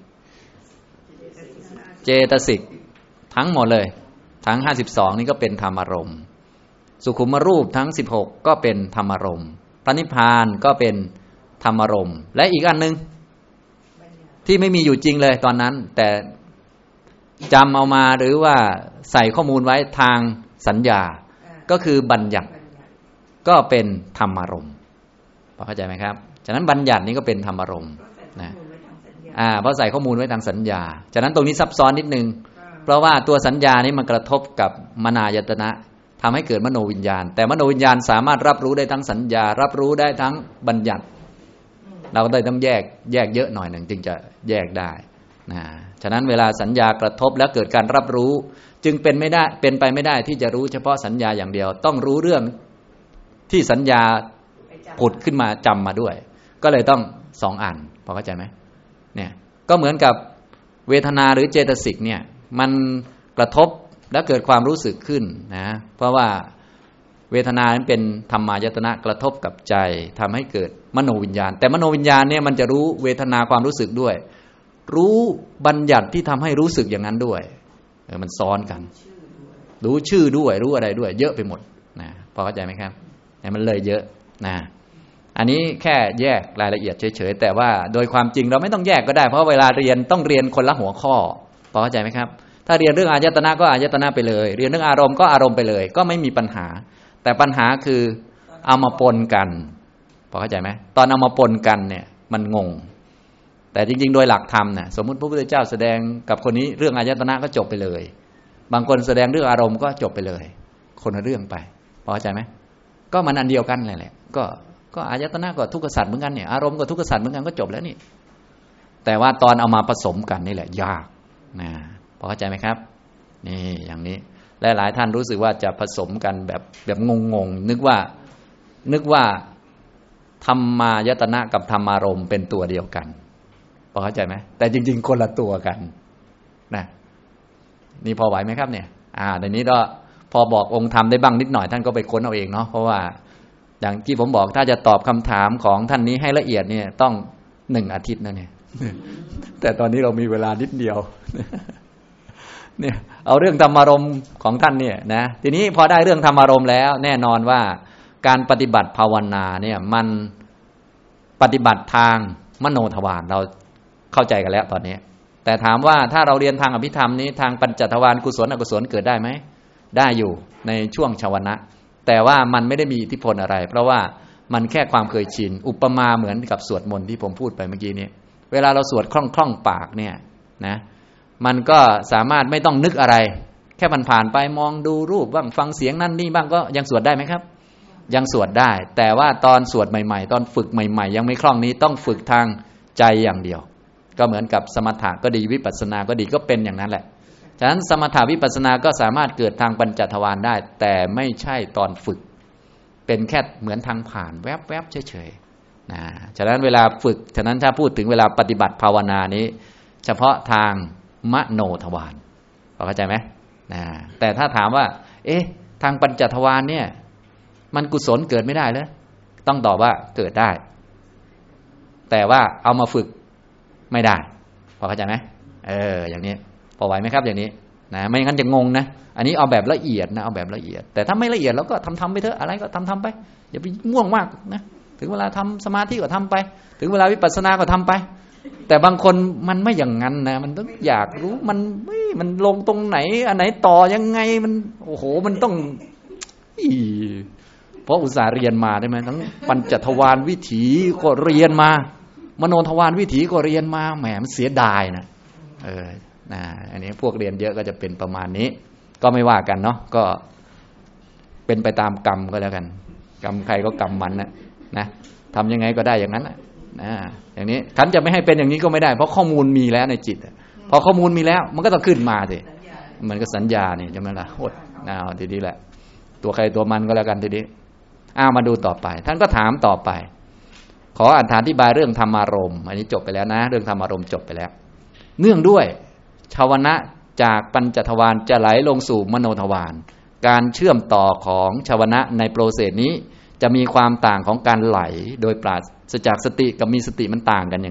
เจตสิกทั้งหมดเลยทั้งห้าสิบสองนี่ก็เป็นธรรมารมณ์สุขุมรูปทั้งสิบหกก็เป็นธรรมารมณ์พระนิพพานก็เป็นธรรมารมณ์และอีกอันนึงที่ไม่มีอยู่จริงเลยตอนนั้นแต่จำเอามาหรือว่าใส่ข้อมูลไว้ทางสัญญาก็คือบัญญัติก็เป็นธรรมารมณ์พอเข้าใจไหมครับฉะนั้นบัญญัตินี้ก็เป็นธรรมารมณ์นะอ่าเพราะใส่ข้อมูลไว้ทางสัญญาฉะนั้นตรงนี้ซับซ้อนนิดนึงเพราะว่าตัวสัญญานี้มันกระทบกับมนายตนะทำให้เกิดมโนวิญญาณแต่มโนวิญญาณสามารถรับรู้ได้ทั้งสัญญารับรู้ได้ทั้งบัญญัติเราก็ได้ต้องแยกแยกเยอะหน่อยหนึ่งจึงจะแยกได้นะฉะนั้นเวลาสัญญากระทบแล้วเกิดการรับรู้จึงเป็นไม่ได้เป็นไปไม่ได้ที่จะรู้เฉพาะสัญญาอย่างเดียวต้องรู้เรื่องที่สัญญาผุดขึ้นมาจำมาด้วยก็เลยต้องสองอันพอเข้าใจไหมเนี่ยก็เหมือนกับเวทนาหรือเจตสิกเนี่ยมันกระทบแล้วเกิดความรู้สึกขึ้นนะเพราะว่าเวทนานั้นเป็นธรรมายตนะกระทบกับใจทำให้เกิดมโนวิญญาณแต่มโนวิญญาณเนี่ยมันจะรู้เวทนาความรู้สึกด้วยรู้บัญญัติที่ทำให้รู้สึกอย่างนั้นด้วยเออมันซ้อนกันรู้ชื่อด้วยรู้อะไรด้วยเยอะไปหมดนะพอเข้าใจไหมครับเนี่ยมันเลยเยอะนะอันนี้แค่แยกรายละเอียดเฉยๆแต่ว่าโดยความจริงเราไม่ต้องแยกก็ได้เพราะเวลาเรียนต้องเรียนคนละหัวข้อพอเข้าใจไหมครับถ้าเรียนเรื่องอายตนะก็อายตนะไปเลยเรียนเรื่องอารมณ์ก็อารมณ์ไปเลยก็ไม่มีปัญหาแต่ปัญหาคือเอามาปนกันพอเข้าใจไหมตอนเอามาปนกันเนี่ยมันงงแต่จริงๆโดยหลักธรรมเนี่ยสมมุติพระพุทธเจ้าแสดงกับคนนี้เรื่องอายตนะก็จบไปเลยบางคนแสดงเรื่องอารมณ์ก็จบไปเลยคนละเรื่องไปพอเข้าใจไหมก็มันอันเดียวกันเลยแหละก็ก็อายตนะก็ทุกขสัตว์เหมือนกันเนี่ยอารมณ์ก็ทุกขสัตว์เหมือนกันก็จบแล้วนี่แต่ว่าตอนเอามาผสมกันนี่แหละยากนะพอเข้าใจไหมครับนี่อย่างนี้และหลายท่านรู้สึกว่าจะผสมกันแบบแบบงงๆนึกว่านึกว่าธรรมายตนะกับธรรมารมณ์เป็นตัวเดียวกันพอเข้าใจไหมแต่จริงๆคนละตัวกันนะนี่พอไหวไหมครับเนี่ยอ่าในนี้ก็พอบอกองค์ธรรมได้บ้างนิดหน่อยท่านก็ไปค้นเอาเองเนาะเพราะว่าอย่างที่ผมบอกถ้าจะตอบคำถามของท่านนี้ให้ละเอียดเนี่ยต้องหนึ่งอาทิตย์นะเนี่ยแต่ตอนนี้เรามีเวลานิดเดียวเนี่ยเอาเรื่องธรรมารมณ์ของท่านเนี่ยนะทีนี้พอได้เรื่องธรรมารมณ์แล้วแน่นอนว่าการปฏิบัติภาวนาเนี่ยมันปฏิบัติทางมโนทวารเราเข้าใจกันแล้วตอนนี้แต่ถามว่าถ้าเราเรียนทางอภิธรรมนี้ทางปัญจทวารกุศลอกุศลเกิดได้ไหมได้อยู่ในช่วงชวนะแต่ว่ามันไม่ได้มีอิทธิพลอะไรเพราะว่ามันแค่ความเคยชินอุปมาเหมือนกับสวดมนต์ที่ผมพูดไปเมื่อกี้นี้เวลาเราสวดคล่องคล่องปากเนี่ยนะมันก็สามารถไม่ต้องนึกอะไรแค่มันผ่านไปมองดูรูปบ้างฟังเสียงนั่นนี่บ้างก็ยังสวดได้ไหมครับยังสวดได้แต่ว่าตอนสวดใหม่ๆตอนฝึกใหม่ๆยังไม่คล่องนี้ต้องฝึกทางใจอย่างเดียวก็เหมือนกับสมถะก็ดีวิปัสสนาก็ดีก็เป็นอย่างนั้นแหละฉะนั้นสมถะวิปัสสนาก็สามารถเกิดทางปัญจทวารได้แต่ไม่ใช่ตอนฝึกเป็นแค่เหมือนทางผ่านแวบๆเฉยๆนะฉะนั้นเวลาฝึกฉะนั้นถ้าพูดถึงเวลาปฏิบัติภาวนานี้เฉพาะทางมโนทวารเข้าใจไหมนะแต่ถ้าถามว่าเอ๊ะทางปัญจทวารเนี่ยมันกุศลเกิดไม่ได้เลยต้องตอบว่าเกิดได้แต่ว่าเอามาฝึกไม่ได้พอเข้าใจไหมเอออย่างนี้พอไหวไหมครับอย่างนี้นะไม่งั้นจะงงนะอันนี้เอาแบบละเอียดนะเอาแบบละเอียดแต่ถ้าไม่ละเอียดเราก็ทำทำไปเถอะอะไรก็ทำทำไปอย่าไปง่วงมากนะถึงเวลาทำสมาธิก็ทำไปถึงเวลาวิปัสสนาก็ทำไปแต่บางคนมันไม่อย่างนั้นนะมันต้องอยากรู้มันไม่มันลงตรงไหนอันไหนต่อยังไงมันโอ้โหมันต้องอีเพราะอุตส่าห์เรียนมาได้ไหมทั้งปัญจทวารวิถีก็เรียนมามโนทวารวิถีก็เรียนมาแหมมันเสียดายนะเออนะอันนี้พวกเรียนเยอะก็จะเป็นประมาณนี้ก็ไม่ว่ากันเนาะก็เป็นไปตามกรรมก็แล้วกันกรรมใครก็กรรมมันนะนะทำยังไงก็ได้อย่างนั้นนะนะอย่างนี้ฉันจะไม่ให้เป็นอย่างนี้ก็ไม่ได้เพราะข้อมูลมีแล้วในจิตพอข้อมูลมีแล้วมันก็ต้องขึ้นมาสิมันก็สัญญานี่ใช่ไหมล่ะโคตรเอาทีนี้แหละตัวใครตัวมันก็แล้วกันทีนี้อ้าวมาดูต่อไปท่านก็ถามต่อไปขออธิบายเรื่องธรรมารมณ์อันนี้จบไปแล้วนะเรื่องธรรมารมณ์จบไปแล้วเนื่องด้วยชาวนะจากปัญจทวารจะไหลลงสู่มโนทวารการเชื่อมต่อของชาวนะในโปรเซสนี้จะมีความต่างของการไหลโดยปราศจากสติกับมีสติมันต่างกันยังไง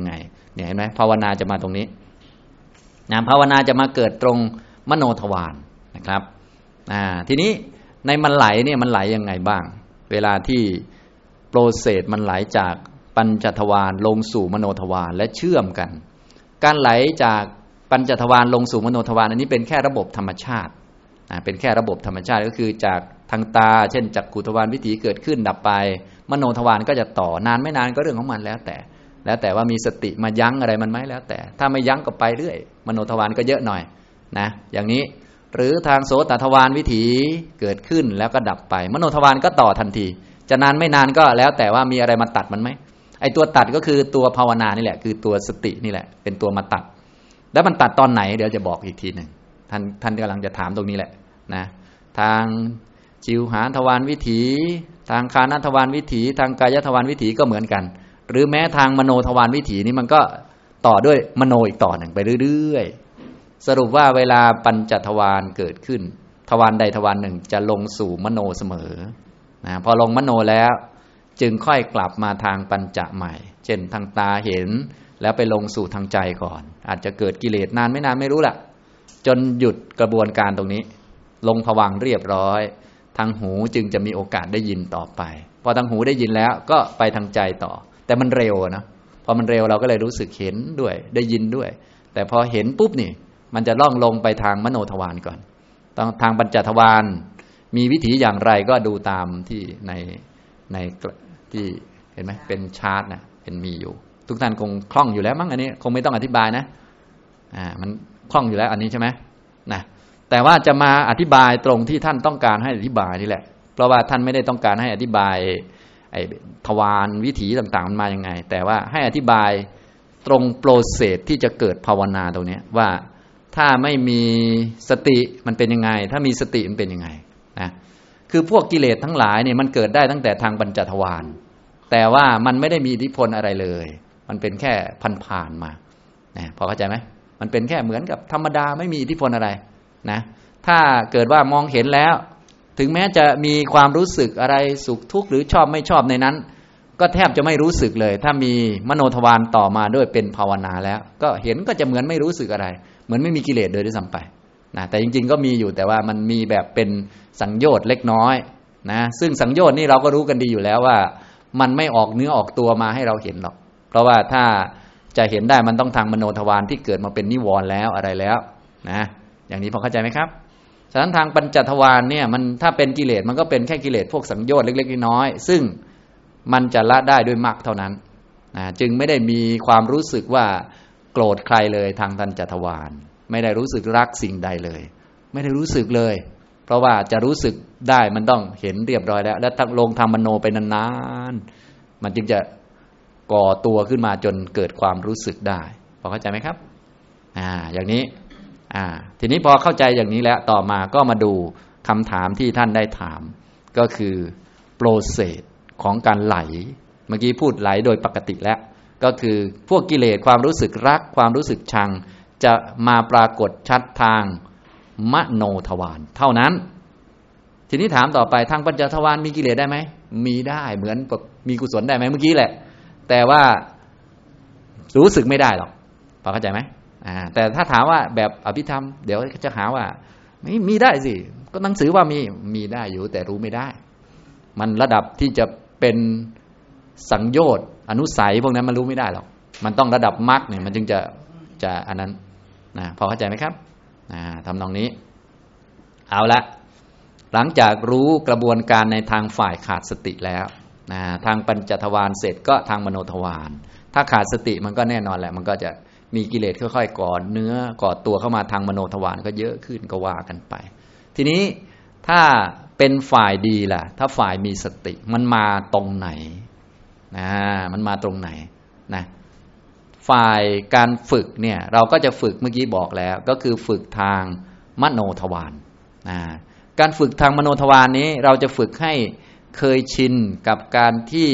เนี่ยเห็นไหมภาวนาจะมาตรงนี้นะภาวนาจะมาเกิดตรงมโนทวารนะครับอ่าทีนี้ในมันไหลเนี่ยมันไหลยังไงบ้างเวลาที่โปรเซสมันไหลจากปัญจทวารลงสู่มโนทวารและเชื่อมกันการไหลจากปัญจทวารลงสู่มโนทวารอันนี้เป็นแค่ระบบธรรมชาตินะเป็นแค่ระบบธรรมชาติก็คือจากทางตาเช่นจักขุทวารวิถีเกิดขึ้นดับไปมโนทวารก็จะต่อนานไม่นานก็เรื่องของมันแล้วแต่แล้วแต่ว่ามีสติมายั้งอะไรมันไหมแล้วแต่ถ้าไม่ยั้งก็ไปเรื่อยมโนทวารก็เยอะหน่อยนะอย่างนี้หรือทางโสตทวารวิถีเกิดขึ้นแล้วก็ดับไปมโนทวารก็ต่อทันทีจะนานไม่นานก็แล้วแต่ว่ามีอะไรมาตัดมันไหมไอตัวตัดก็คือตัวภาวนานี่แหละคือตัวสตินี่แหละเป็นตัวมาตัดแล้วมันตัดตอนไหนเดี๋ยวจะบอกอีกทีหนึ่งท่านท่านกำลังจะถามตรงนี้แหละนะทางจิวหาทวารวิถีทางคานทวารวิถีทางกายทวารวิถีก็เหมือนกันหรือแม้ทางมโนทวารวิถีนี่มันก็ต่อด้วยมโนอีกต่อหนึ่งไปเรื่อยๆสรุปว่าเวลาปัญจทวารเกิดขึ้นทวารใดทวารหนึ่งจะลงสู่มโนเสมอนะพอลงมโนแล้วจึงค่อยกลับมาทางปัญจใหม่เช่นทางตาเห็นแล้วไปลงสู่ทางใจก่อนอาจจะเกิดกิเลสนานไม่นานไม่รู้ล่ะจนหยุดกระบวนการตรงนี้ลงภวังค์เรียบร้อยทางหูจึงจะมีโอกาสได้ยินต่อไปพอทางหูได้ยินแล้วก็ไปทางใจต่อแต่มันเร็วนะพอมันเร็วเราก็เลยรู้สึกเห็นด้วยได้ยินด้วยแต่พอเห็นปุ๊บนี่มันจะล่องลงไปทางมโนทวารก่อนทางปัญจทวารมีวิถีอย่างไรก็ดูตามที่ในในที่เห็นไหมเป็นชาร์ตนะเป็นมีอยู่ทุกท่านคงคล่องอยู่แล้วมั้งอันนี้คงไม่ต้องอธิบายนะอ่ามันคล่องอยู่แล้วอันนี้ใช่ไหมนะแต่ว่าจะมาอธิบายตรงที่ท่านต้องการให้อธิบายนี่แหละเพราะว่าท่านไม่ได้ต้องการให้อธิบายไอ้ทวารวิถีต่างๆมันมายังไงแต่ว่าให้อธิบายตรงโปรเซสที่จะเกิดภาวนาตรงนี้ว่าถ้าไม่มีสติมันเป็นยังไงถ้ามีสติมันเป็นยังไงนะคือพวกกิเลสทั้งหลายเนี่ยมันเกิดได้ตั้งแต่ทางปัญจทวารแต่ว่ามันไม่ได้มีอิทธิพลอะไรเลยมันเป็นแค่ผ่านๆมานะพอเข้าใจไหมมันเป็นแค่เหมือนกับธรรมดาไม่มีอิทธิพลอะไรนะถ้าเกิดว่ามองเห็นแล้วถึงแม้จะมีความรู้สึกอะไรสุขทุกข์หรือชอบไม่ชอบในนั้นก็แทบจะไม่รู้สึกเลยถ้ามีมโนทวารต่อมาด้วยเป็นภาวนาแล้วก็เห็นก็จะเหมือนไม่รู้สึกอะไรเหมือนไม่มีกิเลสเลยด้วยซ้ำไปนะแต่จริงๆก็มีอยู่แต่ว่ามันมีแบบเป็นสังโยชน์เล็กน้อยนะซึ่งสังโยชน์นี่เราก็รู้กันดีอยู่แล้วว่ามันไม่ออกเนื้อออกตัวมาให้เราเห็นหรอกเพราะว่าถ้าจะเห็นได้มันต้องทางมโนทวารที่เกิดมาเป็นนิวรณ์แล้วอะไรแล้วนะอย่างนี้พอเข้าใจไหมครับฉะนั้นทางปัญจทวารเนี่ยมันถ้าเป็นกิเลสมันก็เป็นแค่กิเลสพวกสังโยชน์เล็กๆน้อยๆซึ่งมันจะละได้ด้วยมรรคเท่านั้นนะจึงไม่ได้มีความรู้สึกว่าโกรธใครเลยทางปัญจทวารไม่ได้รู้สึกรักสิ่งใดเลยไม่ได้รู้สึกเลยเพราะว่าจะรู้สึกได้มันต้องเห็นเรียบร้อยแล้วแล้วลงทำมโนไปนานๆมันจึงจะก่อตัวขึ้นมาจนเกิดความรู้สึกได้พอเข้าใจไหมครับอ่าอย่างนี้อ่าทีนี้พอเข้าใจอย่างนี้แล้วต่อมาก็มาดูคำถามที่ท่านได้ถามก็คือโปรเซสของการไหลเมื่อกี้พูดไหลโดยปกติแล้วก็คือพวกกิเลสความรู้สึกรักความรู้สึกชังจะมาปรากฏชัดทางมโนทวารเท่านั้นทีนี้ถามต่อไปทางปัญจทวารมีกิเลสได้ไหมมีได้เหมือนกับมีกุศลได้ไหมเมื่อกี้แหละแต่ว่ารู้สึกไม่ได้หรอกพอเข้าใจไหมอ่าแต่ถ้าถามว่าแบบอภิธรรมเดี๋ยวจะหาว่าไม่มีได้สิก็หนังสือว่ามีมีได้อยู่แต่รู้ไม่ได้มันระดับที่จะเป็นสังโยชน์อนุสัยพวกนั้นมันรู้ไม่ได้หรอกมันต้องระดับมรรคเนี่ยมันจึงจะจะอันนั้นนะพอเข้าใจไหมครับอ่าทำนองนี้เอาละหลังจากรู้กระบวนการในทางฝ่ายขาดสติแล้วนะทางปัญจทวารเสร็จก็ทางมโนทวารถ้าขาดสติมันก็แน่นอนแหละมันก็จะมีกิเลสค่อยๆก่อเนื้อก่อตัวเข้ามาทางมโนทวารก็เยอะขึ้นก็ว่ากันไปทีนี้ถ้าเป็นฝ่ายดีล่ะถ้าฝ่ายมีสติมันมาตรงไหนนะมันมาตรงไหนนะฝ่ายการฝึกเนี่ยเราก็จะฝึกเมื่อกี้บอกแล้วก็คือฝึกทางมโนทวารนะการฝึกทางมโนทวารนี้เราจะฝึกให้เคยชินกับการที่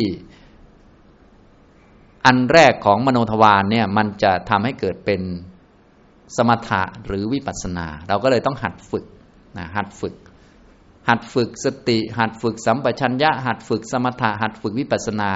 อันแรกของมโนทวารเนี่ยมันจะทำให้เกิดเป็นสมถะหรือวิปัสสนาเราก็เลยต้องหัดฝึกนะหัดฝึกหัดฝึกสติหัดฝึกสัมปชัญญะหัดฝึกสมถะหัดฝึกวิปัสสนา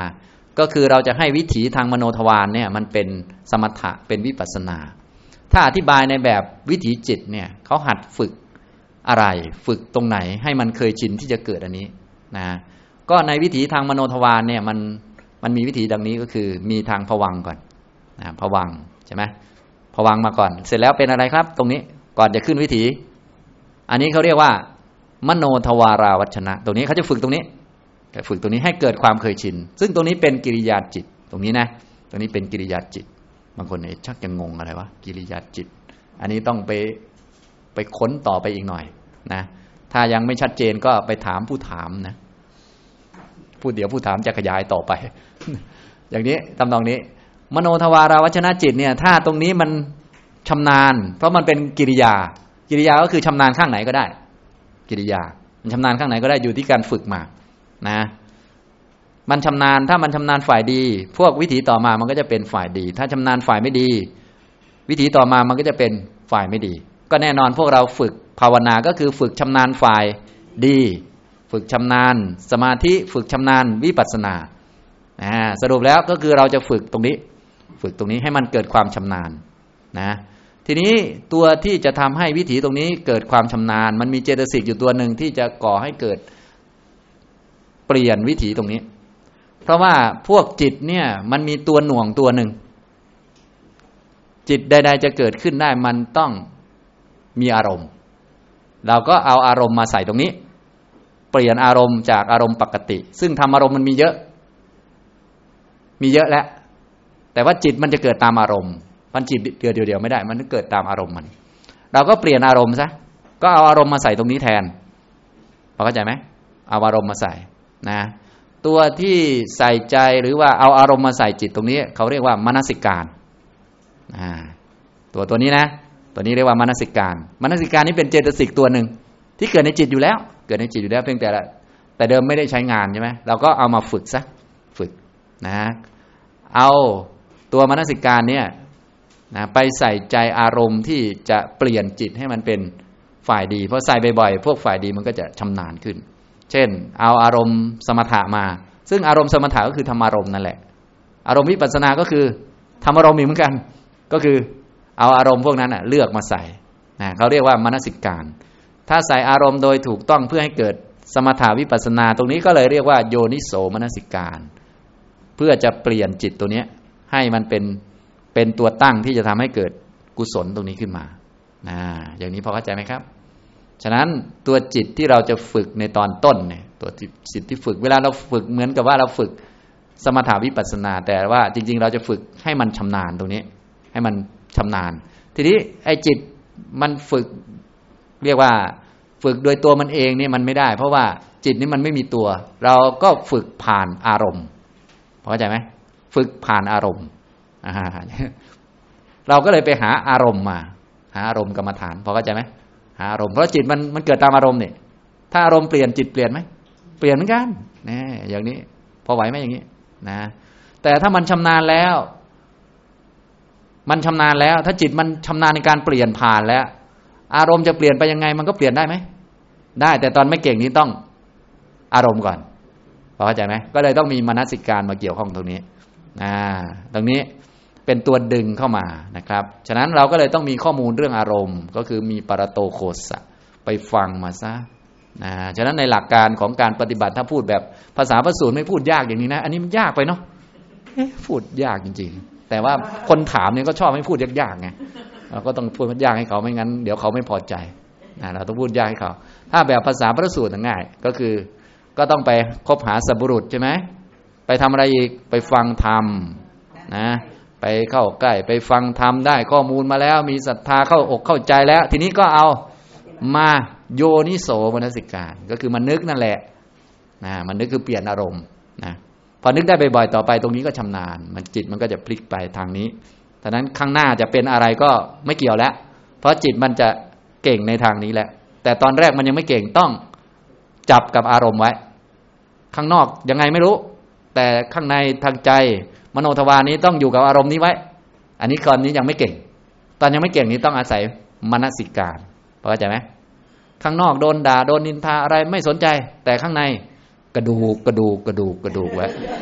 ก็คือเราจะให้วิถีทางมโนทวารเนี่ยมันเป็นสมถะเป็นวิปัสสนาถ้าอธิบายในแบบวิถีจิตเนี่ยเขาหัดฝึกอะไรฝึกตรงไหนให้มันเคยชินที่จะเกิดอันนี้นะก็ในวิถีทางมโนทวารเนี่ยมันมันมีวิถีดังนี้ก็คือมีทางภวังค์ก่อนนะภวังค์ใช่ไหมภวังค์มาก่อนเสร็จแล้วเป็นอะไรครับตรงนี้ก่อนจะขึ้นวิถีอันนี้เขาเรียกว่ามโนทวาราวัชนะตรงนี้เขาจะฝึกตรงนี้แต่ฝึกตรงนี้ให้เกิดความเคยชินซึ่งตรงนี้เป็นกิริยาจิตตรงนี้นะตรงนี้เป็นกิริยาจิตบางคนเนี่ยชักจะงงอะไรวะกิริยาจิตอันนี้ต้องไปไปค้นต่อไปอีกหน่อยนะถ้ายังไม่ชัดเจนก็ไปถามผู้ถามนะผู้เดี๋ยวผู้ถามจะขยายต่อไป อย่างนี้ตำนองนี้มโนทวาราวัชนะจิตเนี่ยถ้าตรงนี้มันชำนาญเพราะมันเป็นกิริยากิริยาก็คือชำนาญข้างไหนก็ได้กิริยามันชำนาญข้างไหนก็ได้อยู่ที่การฝึกมานะมันชำนาญถ้ามันชำนาญฝ่ายดีพวกวิถีต่อมามันก็จะเป็นฝ่ายดีถ้าชำนาญฝ่ายไม่ดีวิถีต่อมามันก็จะเป็นฝ่ายไม่ดีก็แน่นอนพวกเราฝึกภาวนาก็คือฝึกชำนาญฝ่ายดีฝึกชำนาญสมาธิฝึกชำนาญวิปัสสนาอ่าสรุปแล้วก็คือเราจะฝึกตรงนี้ฝึกตรงนี้ให้มันเกิดความชำนาญนะทีนี้ตัวที่จะทำให้วิถีตรงนี้เกิดความชำนาญมันมีเจตสิกอยู่ตัวหนึ่งที่จะก่อให้เกิดเปลี่ยนวิถีตรงนี้เพราะว่าพวกจิตเนี่ยมันมีตัวหน่วงตัวหนึ่งจิตใดๆจะเกิดขึ้นได้มันต้องมีอารมณ์เราก็เอาอารมณ์มาใส่ตรงนี้เปลี่ยนอารมณ์จากอารมณ์ปกติซึ่งทำอารมณ์มันมีเยอะมีเยอะแล้วแต่ว่าจิตมันจะเกิดตามอารมณ์มันจิตเดียวเดียวไม่ได้มันต้องเกิดตามอารมณ์มันเราก็เปลี่ยนอารมณ์ซะก็เอาอารมณ์มาใส่ตรงนี้แทนพอเข้าใจไหมเอาอารมณ์มาใส่นะตัวที่ใส่ใจหรือว่าเอาอารมณ์มาใส่จิตตรงนี้เขาเรียกว่ามนสิการอ่าตัวตัวนี้นะตัวนี้เรียกว่ามนสิการมนสิการนี้เป็นเจตสิกตัวหนึ่งที่เกิดในจิตอยู่แล้วเกิดในจิตอยู่แล้วเพียงแต่ละแต่เดิมไม่ได้ใช้งานใช่ไหมเราก็เอามาฝึกซะฝึกนะเอาตัวมนสิการเนี่ยนะไปใส่ใจอารมณ์ที่จะเปลี่ยนจิตให้มันเป็นฝ่ายดีเพราะใส่บ่อยๆพวกฝ่ายดีมันก็จะชำนาญขึ้นเช่นเอาอารมณ์สมถะมาซึ่งอารมณ์สมถะก็คือธรรมารมณ์นั่นแหละอารมณ์วิปัสสนาก็คือธรรมารมณ์อีกเหมือนกันก็คือเอาอารมณ์พวกนั้นน่ะเลือกมาใส่นะเขาเรียกว่ามนสิการถ้าใส่อารมณ์โดยถูกต้องเพื่อให้เกิดสมถะวิปัสสนาตรงนี้ก็เลยเรียกว่าโยนิโสมนสิการเพื่อจะเปลี่ยนจิตตัวนี้ให้มันเป็นเป็นตัวตั้งที่จะทำให้เกิดกุศลตรงนี้ขึ้นมานะอย่างนี้พอเข้าใจไหมครับฉะนั้นตัวจิตที่เราจะฝึกในตอนต้นเนี่ยตัวจิตที่ฝึกเวลาเราฝึกเหมือนกับว่าเราฝึกสมถะวิปัสสนาแต่ว่าจริงๆเราจะฝึกให้มันชำนาญตรงนี้ให้มันชำนาญทีนี้ไอ้จิตมันฝึกเรียกว่าฝึกโดยตัวมันเองเนี่ยมันไม่ได้เพราะว่าจิตนี้มันไม่มีตัวเราก็ฝึกผ่านอารมณ์พอเข้าใจไหมฝึกผ่านอารมณ์เราก็เลยไปหาอารมณ์มาหาอารมณ์กรรมฐานพอเข้าใจไหมหาอารมณ์เพราะจิตมันมันเกิดตามอารมณ์นี่ถ้าอารมณ์เปลี่ยนจิตเปลี่ยนไหมเปลี่ยนเหมือนกันนี่อย่างนี้พอไหวไหมอย่างนี้นะแต่ถ้ามันชำนาญแล้วมันชำนาญแล้วถ้าจิตมันชำนาญในการเปลี่ยนผ่านแล้วอารมณ์จะเปลี่ยนไปยังไงมันก็เปลี่ยนได้ไหมได้แต่ตอนไม่เก่งนี้ต้องอารมณ์ก่อนพอเข้าใจไหมก็เลยต้องมีมนสิการมาเกี่ยวข้องตรงนี้อ่าตรงนี้เป็นตัวดึงเข้ามานะครับฉะนั้นเราก็เลยต้องมีข้อมูลเรื่องอารมณ์ก็คือมีปรโตโคสะไปฟังมาซะนะฉะนั้นในหลักการของการปฏิบัติถ้าพูดแบบภาษาพระสูตรไม่พูดยากอย่างนี้นะอันนี้มันยากไปเนาะพูดยากจริงๆแต่ว่าคนถามเนี่ยก็ชอบให้พูดยากๆไงเราก็ต้องพูดยากให้เขาไม่งั้นเดี๋ยวเขาไม่พอใจนะเราต้องพูดยากให้เขาถ้าแบบภาษาพระสูตรง่ายก็คือก็ต้องไปคบหาสัพบุรุษใช่ไหมไปทำอะไรอีกไปฟังธรรมนะไปเข้าใกล้ไปฟังธรรมได้ข้อมูลมาแล้วมีศรัทธาเข้าอกเข้าใจแล้วทีนี้ก็เอามาโยนิโสมนสิการก็คือมันนึกนั่นแหละนะมันนึกคือเปลี่ยนอารมณ์นะพอนึกได้บ่อยๆต่อไปตรงนี้ก็ชำนาญมันจิตมันก็จะพลิกไปทางนี้ฉะนั้นข้างหน้าจะเป็นอะไรก็ไม่เกี่ยวแล้วเพราะจิตมันจะเก่งในทางนี้แหละแต่ตอนแรกมันยังไม่เก่งต้องจับกับอารมณ์ไว้ข้างนอกยังไงไม่รู้แต่ข้างในทางใจมโนทวารนี้ต้องอยู่กับอารมณ์นี้ไว้อันนี้ก่อนนี้ยังไม่เก่งตอนยังไม่เก่งนี้ต้องอาศัยมนสิการเข้าใจไหมข้างนอกโดนด่าโดนนินทาอะไรไม่สนใจแต่ข้างในกระดูกกระดูกกระดูกกระดูกไว้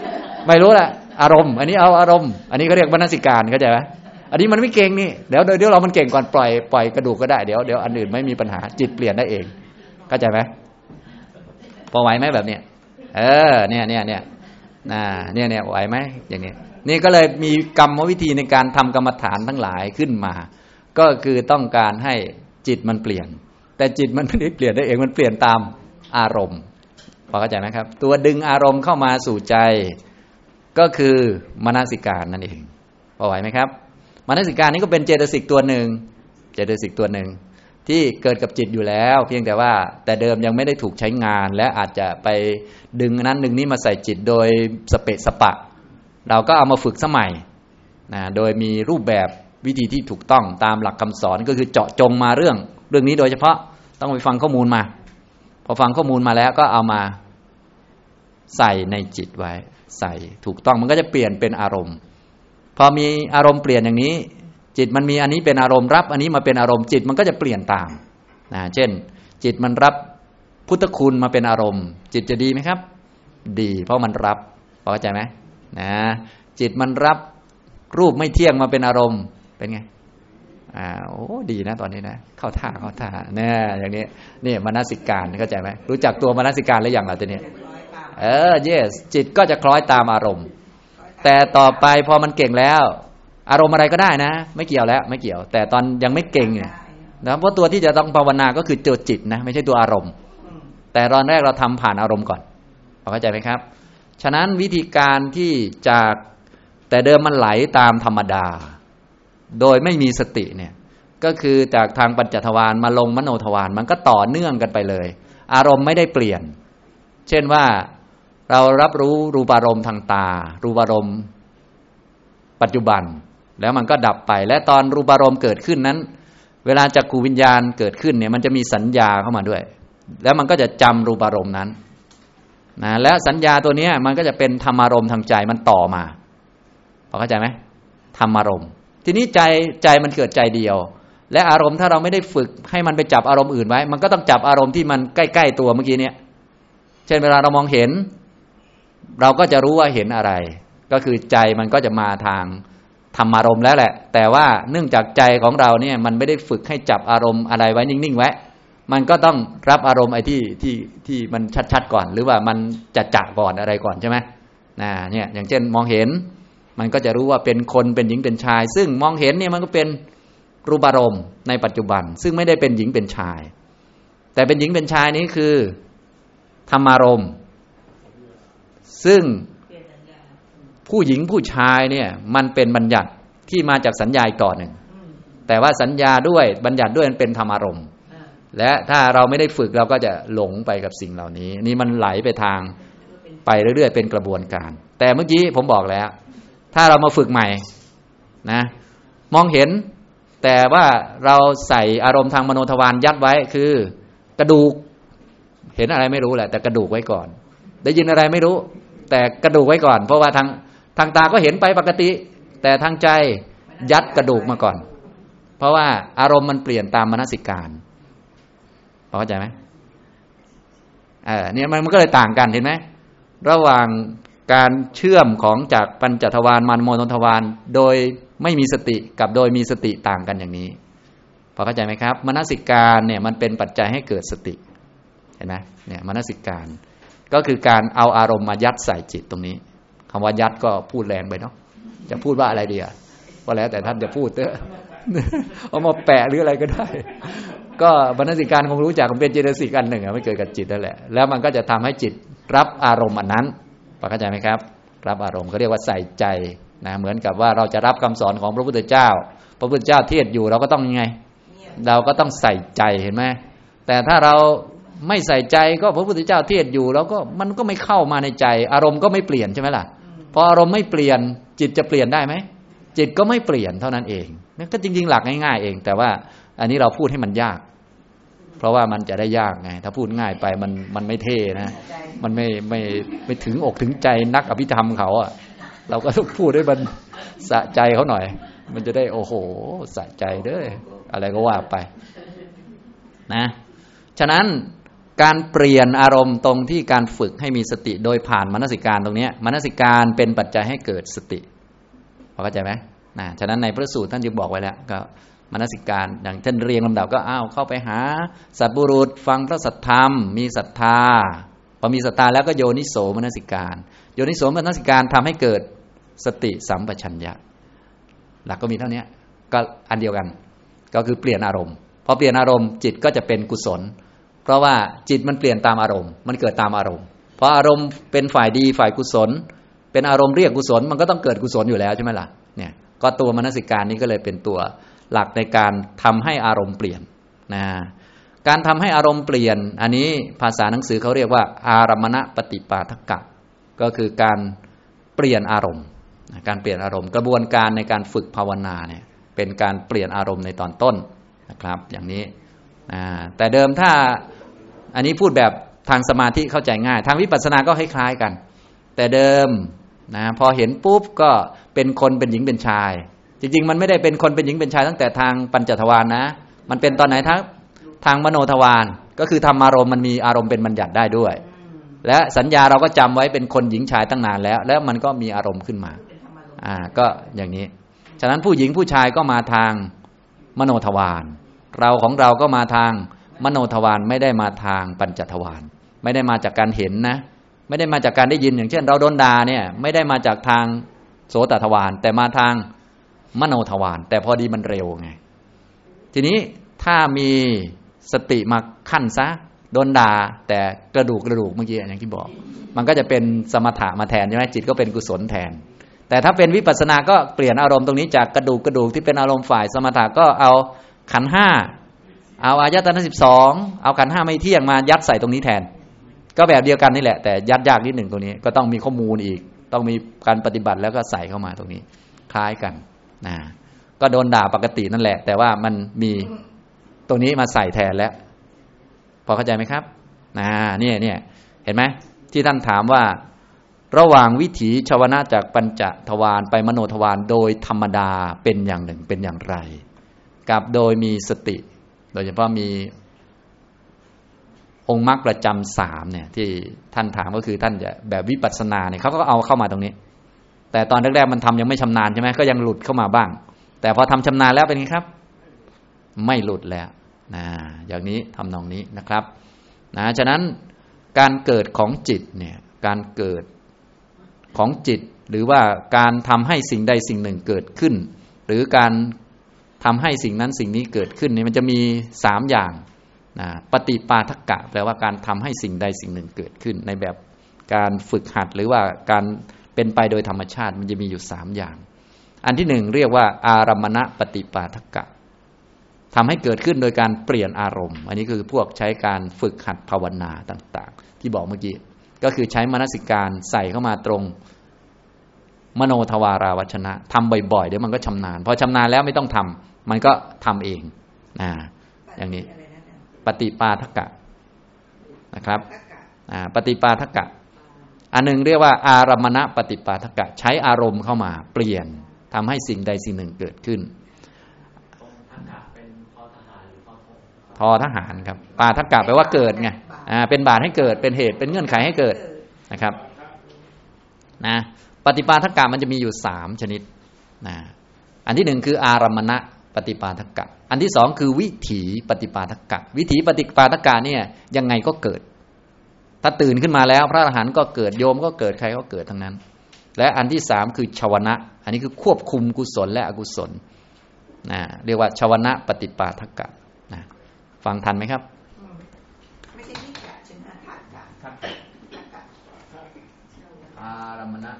ไม่รู้แหละอารมณ์อันนี้เอาอารมณ์อันนี้เขาเรียกมนสิการเข้าใจไหมอันนี้มันไม่เก่งนี่เดี๋ยวเดี๋ยวเรามันเก่งก่อนปล่อยปล่อยกระดูกก็ได้เดี๋ยวเดี๋ยวอันอื่นไม่มีปัญหาจิตเปลี่ยนได้เองเข้าใจไหมพอไหวไหมแบบเนี้ยเออเนี่ยเนี่ยเนี่ยน่ะเนี่ยเนี่ยไหวไหมอย่างนี้นี่ก็เลยมีกรรมวิธีในการทำกรรมฐานทั้งหลายขึ้นมาก็คือต้องการให้จิตมันเปลี่ยนแต่จิตมันไม่ได้เปลี่ยนได้เองมันเปลี่ยนตามอารมณ์พอเข้าใจไหมครับตัวดึงอารมณ์เข้ามาสู่ใจก็คือมนสิการนั่นเองพอไหวไหมครับมนสิการนี้ก็เป็นเจตสิกตัวหนึ่งเจตสิกตัวหนึ่งที่เกิดกับจิตอยู่แล้วเพียงแต่ว่าแต่เดิมยังไม่ได้ถูกใช้งานและอาจจะไปดึงนั้นดึงนี้มาใส่จิตโดยสเปะสปะเราก็เอามาฝึกสมัยนะโดยมีรูปแบบวิธีที่ถูกต้องตามหลักคำสอนก็คือเจาะจงมาเรื่องเรื่องนี้โดยเฉพาะต้องไปฟังข้อมูลมาพอฟังข้อมูลมาแล้วก็เอามาใส่ในจิตไว้ใส่ถูกต้องมันก็จะเปลี่ยนเป็นอารมณ์พอมีอารมณ์เปลี่ยนอย่างนี้จิตมันมีอันนี้เป็นอารมณ์รับอันนี้มาเป็นอารมณ์จิตมันก็จะเปลี่ยนตามนะเช่นจิตมันรับพุทธคุณมาเป็นอารมณ์จิตจะดีไหมครับดีเพราะมันรับเข้าใจไหมนะจิตมันรับรูปไม่เที่ยงมาเป็นอารมณ์เป็นไงอ่าโอ้ดีนะตอนนี้นะเข้าท่าเข้าท่าเนี่ยอย่างนี้นี่มนสิการเข้าใจไหมรู้จักตัวมนสิการหรือยังล่ะตัวนี้เออ yes จิตก็จะคล้อยตามอารมณ์แต่ต่อไปพอมันเก่งแล้วอารมณ์อะไรก็ได้นะไม่เกี่ยวแล้วไม่เกี่ยวแต่ตอนยังไม่เก่งเนี่ยนะเพราะตัวที่จะต้องภาวนาก็คือตัวจิตนะไม่ใช่ตัวอารมณ์แต่ตอนแรกเราทำผ่านอารมณ์ก่อนเข้าใจไหมครับฉะนั้นวิธีการที่จากแต่เดิมมันไหลตามธรรมดาโดยไม่มีสติเนี่ยก็คือจากทางปัญจทวารมาลงมโนทวารมันก็ต่อเนื่องกันไปเลยอารมณ์ไม่ได้เปลี่ยนเช่นว่าเรารับรู้รูปารมณ์ทางตารูปารมณ์ปัจจุบันแล้วมันก็ดับไปและตอนรูปารมณ์เกิดขึ้นนั้นเวลาจักขุวิญญาณเกิดขึ้นเนี่ยมันจะมีสัญญาเข้ามาด้วยแล้วมันก็จะจำรูปารมณ์นั้นนะและสัญญาตัวนี้มันก็จะเป็นธรรมารมณ์ทางใจมันต่อมาพอเข้าใจไหมธรรมารมณ์ทีนี้ใจใจมันเกิดใจเดียวและอารมณ์ถ้าเราไม่ได้ฝึกให้มันไปจับอารมณ์อื่นไว้มันก็ต้องจับอารมณ์ที่มันใกล้ๆตัวเมื่อกี้เนี่ยเช่นเวลาเรามองเห็นเราก็จะรู้ว่าเห็นอะไรก็คือใจมันก็จะมาทางธรรมารมณ์แล้วแหละแต่ว่าเนื่องจากใจของเราเนี่ยมันไม่ได้ฝึกให้จับอารมณ์อะไรไว้นิ่งๆไว้มันก็ต้องรับอารมณ์ไอ้ที่ที่ที่มันชัดๆก่อนหรือว่ามันจะจะก่อนอะไรก่อนใช่ไหมนะเนี่ยอย่างเช่นมองเห็นมันก็จะรู้ว่าเป็นคนเป็นหญิงเป็นชายซึ่งมองเห็นเนี่ยมันก็เป็นรูปารมณ์ในปัจจุบันซึ่งไม่ได้เป็นหญิงเป็นชายแต่เป็นหญิงเป็นชายนี้คือธรรมารมณ์ซึ่งผู้หญิงผู้ชายเนี่ยมันเป็นบัญญัติที่มาจากสัญญาอีกต่อหนึ่งแต่ว่าสัญญาด้วยบัญญัติด้วยมันเป็นธรรมารมณ์และถ้าเราไม่ได้ฝึกเราก็จะหลงไปกับสิ่งเหล่านี้นี่มันไหลไปทางไปเรื่อยๆเป็นกระบวนการแต่เมื่อกี้ผมบอกแล้วถ้าเรามาฝึกใหม่นะมองเห็นแต่ว่าเราใส่อารมณ์ทางมโนทวารยัดไว้คือกระดูกเห็นอะไรไม่รู้แหละแต่กระดูกไว้ก่อนได้ยินอะไรไม่รู้แต่กระดูกไว้ก่อนเพราะว่าทางทางตาก็เห็นไปปกติแต่ทางใจยัดกระดูกมาก่อนเพราะว่าอารมณ์มันเปลี่ยนตามมนสิการเข้าใจไหมเออเนี่ยมันมันก็เลยต่างกันเห็นไหมระหว่างการเชื่อมของจากปัญจทวารมันโมนทวารโดยไม่มีสติกับโดยมีสติต่างกันอย่างนี้พอเข้าใจไหมครับมนสิการเนี่ยมันเป็นปัจจัยให้เกิดสติเห็นไหมเนี่ยมนสิการก็คือการเอาอารมณ์มายัดใส่จิตตรงนี้คำว่ายัดก็พูดแรงไปเนาะจะพูดว่าอะไรดีอ่ะก็แล้วแต่ท่านจะพูดเถอะเอามาแปะหรืออะไรก็ได้ก็มนสิการคงรู้จักมันเป็นเจตสิกอันหนึ่งไม่เกิดกับจิตนั่นแหละแล้วมันก็จะทำให้จิตรับอารมณ์อันนั้นเข้าใจไหมครับรับอารมณ์เขาเรียกว่าใส่ใจนะเหมือนกับว่าเราจะรับคำสอนของพระพุทธเจ้าพระพุทธเจ้าเทศอยู่เราก็ต้องยังไงเราก็ต้องใส่ใจเห็นไหมแต่ถ้าเราไม่ใส่ใจก็พระพุทธเจ้าเทศอยู่แล้วก็มันก็ไม่เข้ามาในใจอารมณ์ก็ไม่เปลี่ยนใช่ไหมล่ะพออารมณ์ไม่เปลี่ยนจิตจะเปลี่ยนได้ไหมจิตก็ไม่เปลี่ยนเท่านั้นเองนั่นก็จริงๆหลักง่ายๆเองแต่ว่าอันนี้เราพูดให้มันยากเพราะว่ามันจะได้ยากไงถ้าพูดง่ายไปมันมันไม่เท่นะมันไม่ไม่ไม่ถึงอกถึงใจนักอภิธรรมเขาอ่ะเราก็ต้องพูดให้มันสะใจเขาหน่อยมันจะได้โอ้โหสะใจเด้ออะไรก็ว่าไปนะฉะนั้นการเปลี่ยนอารมณ์ตรงที่การฝึกให้มีสติโดยผ่านมนสิการตรงนี้มนสิการเป็นปัจจัยให้เกิดสติพอเข้าใจไหมนะฉะนั้นในพระสูตรท่านจึงบอกไว้แล้วก็มนสิการอย่างเช่นเรียงลำดับก็อ้าวเข้าไปหาสัตบุรุษฟังพระสัทธรรมมีศรัทธาพอมีศรัทธาแล้วก็โยนิโสมนสิการโยนิโสมนสิการทำให้เกิดสติสัมปชัญญะหลักก็มีเท่านี้ก็อันเดียวกันก็คือเปลี่ยนอารมณ์พอเปลี่ยนอารมณ์จิตก็จะเป็นกุศลเพราะว่าจิตมันเปลี่ยนตามอารมณ์มันเกิดตามอารมณ์เพราะอารมณ์เป็นฝ่ายดีฝ่ายกุศลเป็นอารมณ์เรียกกุศลมันก็ต้องเกิดกุศลอยู่แล้วใช่ไหมล่ะเนี่ยก็ตัวมนสิการนี้ก็เลยเป็นตัวหลักในการทำให้อารมณ์เปลี่ยนนะการทำให้อารมณ์เปลี่ยนอันนี้ภาษาหนังสือเขาเรียกว่าอารมณปฏิปาทกะก็คือการเปลี่ยนอารมณ์การเปลี่ยนอารมณ์กระบวนการในการฝึกภาวนาเนี่ยเป็นการเปลี่ยนอารมณ์ในตอนต้นนะครับอย่างนี้แต่เดิมถ้าอันนี้พูดแบบทางสมาธิเข้าใจง่ายทางวิปัสสนาก็คล้ายๆกันแต่เดิมนะพอเห็นปุ๊บก็เป็นคนเป็นหญิงเป็นชายจริงๆมันไม่ได้เป็นคนเป็นหญิงเป็นชายตั้งแต่ทางปัญจทวารนะมันเป็นตอนไหนทั้งทางมโนทวารก็คือธรรมารมณ์มันมีอารมณ์เป็นบัญญัติได้ด้วยและสัญญาเราก็จำไว้เป็นคนหญิงชายตั้งนานแล้วแล้วมันก็มีอารมณ์ขึ้นมาอ่าก็อย่างนี้ฉะนั้นผู้หญิงผู้ชายก็มาทางมโนทวารเราของเราก็มาทางมโนทวารไม่ได้มาทางปัญจทวารไม่ได้มาจากการเห็นนะไม่ได้มาจากการได้ยินอย่างเช่นเราโดนด่าเนี่ยไม่ได้มาจากทางโสตทวารแต่มาทางมโนทวารแต่พอดีมันเร็วไงทีนี้ถ้ามีสติมาขั้นซะโดนด่าแต่กระดูกกระดูกเมื่อกี้อย่างที่บอกมันก็จะเป็นสมถะมาแทนใช่ไหมจิตก็เป็นกุศลแทนแต่ถ้าเป็นวิปัสสนาก็เปลี่ยนอารมณ์ตรงนี้จากกระดูกกระดูกที่เป็นอารมณ์ฝ่ายสมถะก็เอาขันธ์ห้าเอาอายตนะสิบสองเอาขันธ์ห้าไม่เที่ยงมายัดใส่ตรงนี้แทนก็แบบเดียวกันนี่แหละแต่ยัดยากนิดหนึ่งตรงนี้ก็ต้องมีข้อมูลอีกต้องมีการปฏิบัติแล้วก็ใส่เข้ามาตรงนี้คล้ายกันนะก็โดนด่าปกตินั่นแหละแต่ว่ามันมีตรงนี้มาใส่แทนแล้วพอเข้าใจไหมครับนะเนี่ยเนี่ยเห็นไหมที่ท่านถามว่าระหว่างวิถีชวนะจากปัญจทวารไปมโนทวารโดยธรรมดาเป็นอย่างหนึ่งเป็นอย่างไรกับโดยมีสติโดยเฉพาะมีองค์มรรคประจำสามเนี่ยที่ท่านถามก็คือท่านจะแบบวิปัสสนาเนี่ยเขาก็เอาเข้ามาตรงนี้แต่ตอนแรกๆมันทำยังไม่ชำนาญใช่ไหมก็ยังหลุดเข้ามาบ้างแต่พอทำชำนาญแล้วเป็นไงครับไม่หลุดแล้วนะอย่างนี้ทำนองนี้นะครับนะฉะนั้นการเกิดของจิตเนี่ยการเกิดของจิตหรือว่าการทำให้สิ่งใดสิ่งหนึ่งเกิดขึ้นหรือการทำให้สิ่งนั้นสิ่งนี้เกิดขึ้นนี่มันจะมีสามอย่างนะปฏิปาทกะแปลว่าการทำให้สิ่งใดสิ่งหนึ่งเกิดขึ้นในแบบการฝึกหัดหรือว่าการเป็นไปโดยธรรมชาติมันจะมีอยู่สามอย่างอันที่หนึ่งเรียกว่าอารมณปฏิปาทกะทำให้เกิดขึ้นโดยการเปลี่ยนอารมณ์อันนี้คือพวกใช้การฝึกหัดภาวนาต่างๆที่บอกเมื่อกี้ก็คือใช้มนสิการใส่เข้ามาตรงมโนทวาราวัชนะทำบ่อยๆเดี๋ยวมันก็ชำนาญพอชำนาญแล้วไม่ต้องทำมันก็ทำเองนะอย่างนี้ปฏิปาทกะนะครับปฏิปาทกะอันหนึ่งเรียกว่าอารมณปฏิปาทกะใช้อารมณ์เข้ามาเปลี่ยนทำให้สิ่งใดสิ่งหนึ่งเกิดขึ้นทอทหารครับปาทกะแปลว่าเกิดไงอ่าเป็นบาตให้เกิดเป็นเหตุเป็นเงื่อนไขให้เกิดนะครับนะปฏิปาทกะมันจะมีอยู่สามชนิดนะอันที่หนึ่งคืออารมณปฏิปาทกะอันที่สองคือวิถีปฏิปาทกะวิถีปฏิปาทกะเนี่ยยังไงก็เกิดถ้าตื่นขึ้นมาแล้วพระอรหันต์ก็เกิดโยมก็เกิดใครก็เกิดทั้งนั้นและอันที่สามคือชวนะอันนี้คือควบคุมกุศลและอกุศลนะเรียกว่าชวนะปฏิปาทกะนะฟังทันไหมครับไม่ใช่ที่กะชนะทักกะทักกะอารมณะ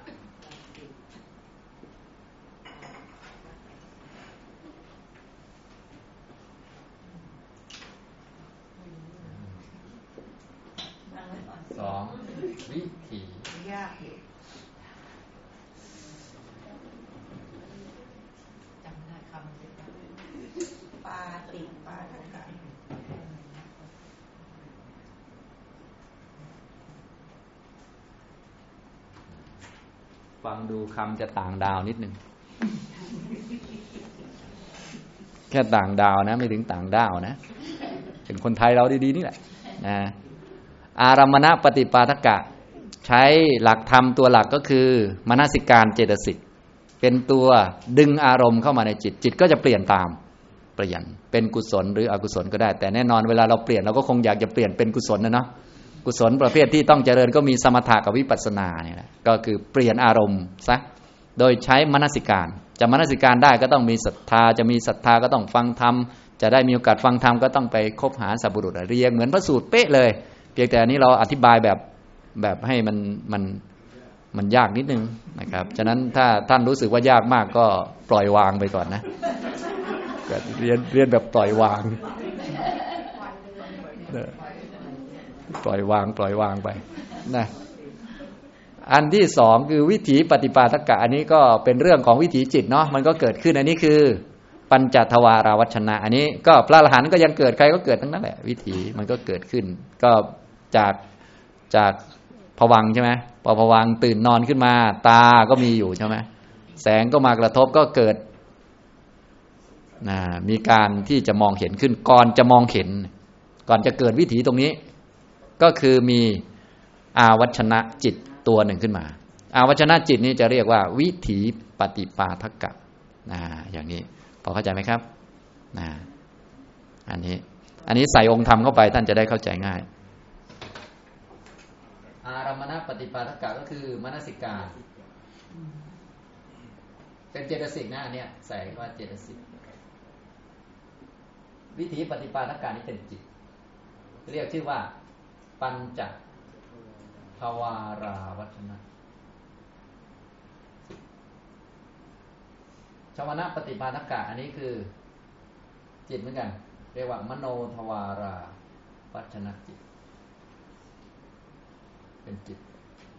สองวิถียากอยู่จำได้คำเดียวปาติปาทกะฟังดูคำจะต่างดาวนิดหนึ่งแค่ต่างดาวนะไม่ถึงต่างดาวนะเป็นคนไทยเราดีๆนี่แหละนะอารัมมณปฏิปาทกะใช้หลักธรรมตัวหลักก็คือมนสิการเจตสิกเป็นตัวดึงอารมณ์เข้ามาในจิตจิตก็จะเปลี่ยนตามเปลี่ยนเป็นกุศลหรืออกุศลก็ได้แต่แน่นอนเวลาเราเปลี่ยนเราก็คงอยากจะเปลี่ยนเป็นกุศลนะเนาะกุศลประเภทที่ต้องเจริญก็มีสมถะกับวิปัสสนาเนี่ยแหละก็คือเปลี่ยนอารมณ์ซะโดยใช้มนสิการจะมนสิการได้ก็ต้องมีศรัทธาจะมีศรัทธาก็ต้องฟังธรรมจะได้มีโอกาสฟังธรรมก็ต้องไปคบหาสัพพุรุษเรียงเหมือนพระสูตรเป๊ะเลยเพียงแต่อันนี้เราอธิบายแบบแบบให้มันมันมันยากนิดนึงนะครับฉะนั้นถ้าท่านรู้สึกว่ายากมากก็ปล่อยวางไปก่อนนะเรียนเรียนแบบปล่อยวางปล่อยวางปล่อยวางไปนะอันที่สองคือวิถีปฏิปาทกะอันนี้ก็เป็นเรื่องของวิถีจิตเนาะมันก็เกิดขึ้นอันนี้คือปัญจทวาราวัชนะอันนี้ก็พระอรหันต์ก็ยังเกิดใครก็เกิดทั้งนั้นแหละวิถีมันก็เกิดขึ้นก็จากจากภวังค์ใช่ไหมพอภวังค์ตื่นนอนขึ้นมาตาก็มีอยู่ใช่ไหมแสงก็มากระทบก็เกิดนะมีการที่จะมองเห็นขึ้นก่อนจะมองเห็นก่อนจะเกิดวิถีตรงนี้ก็คือมีอาวัชนะจิตตัวหนึ่งขึ้นมาอาวัชนะจิตนี้จะเรียกว่าวิถีปฏิปาทกะนะอย่างนี้พอเข้าใจไหมครับนะอันนี้อันนี้ใส่องค์ธรรมเข้าไปท่านจะได้เข้าใจง่ายอารัมมณปฏิปาทกะก็คือมนสิการเป็นเจตสิกนะอันเนี้ยใส่ว่าเจตสิกวิถีปฏิปาทกะนี้เป็นจิตเรียกชื่อว่าปัญจทวาราวัชนะชวนะปฏิปาทกะอันนี้คือจิตเหมือนกันเรียกว่ามโนทวาราวัชนะจิตเป็นจิต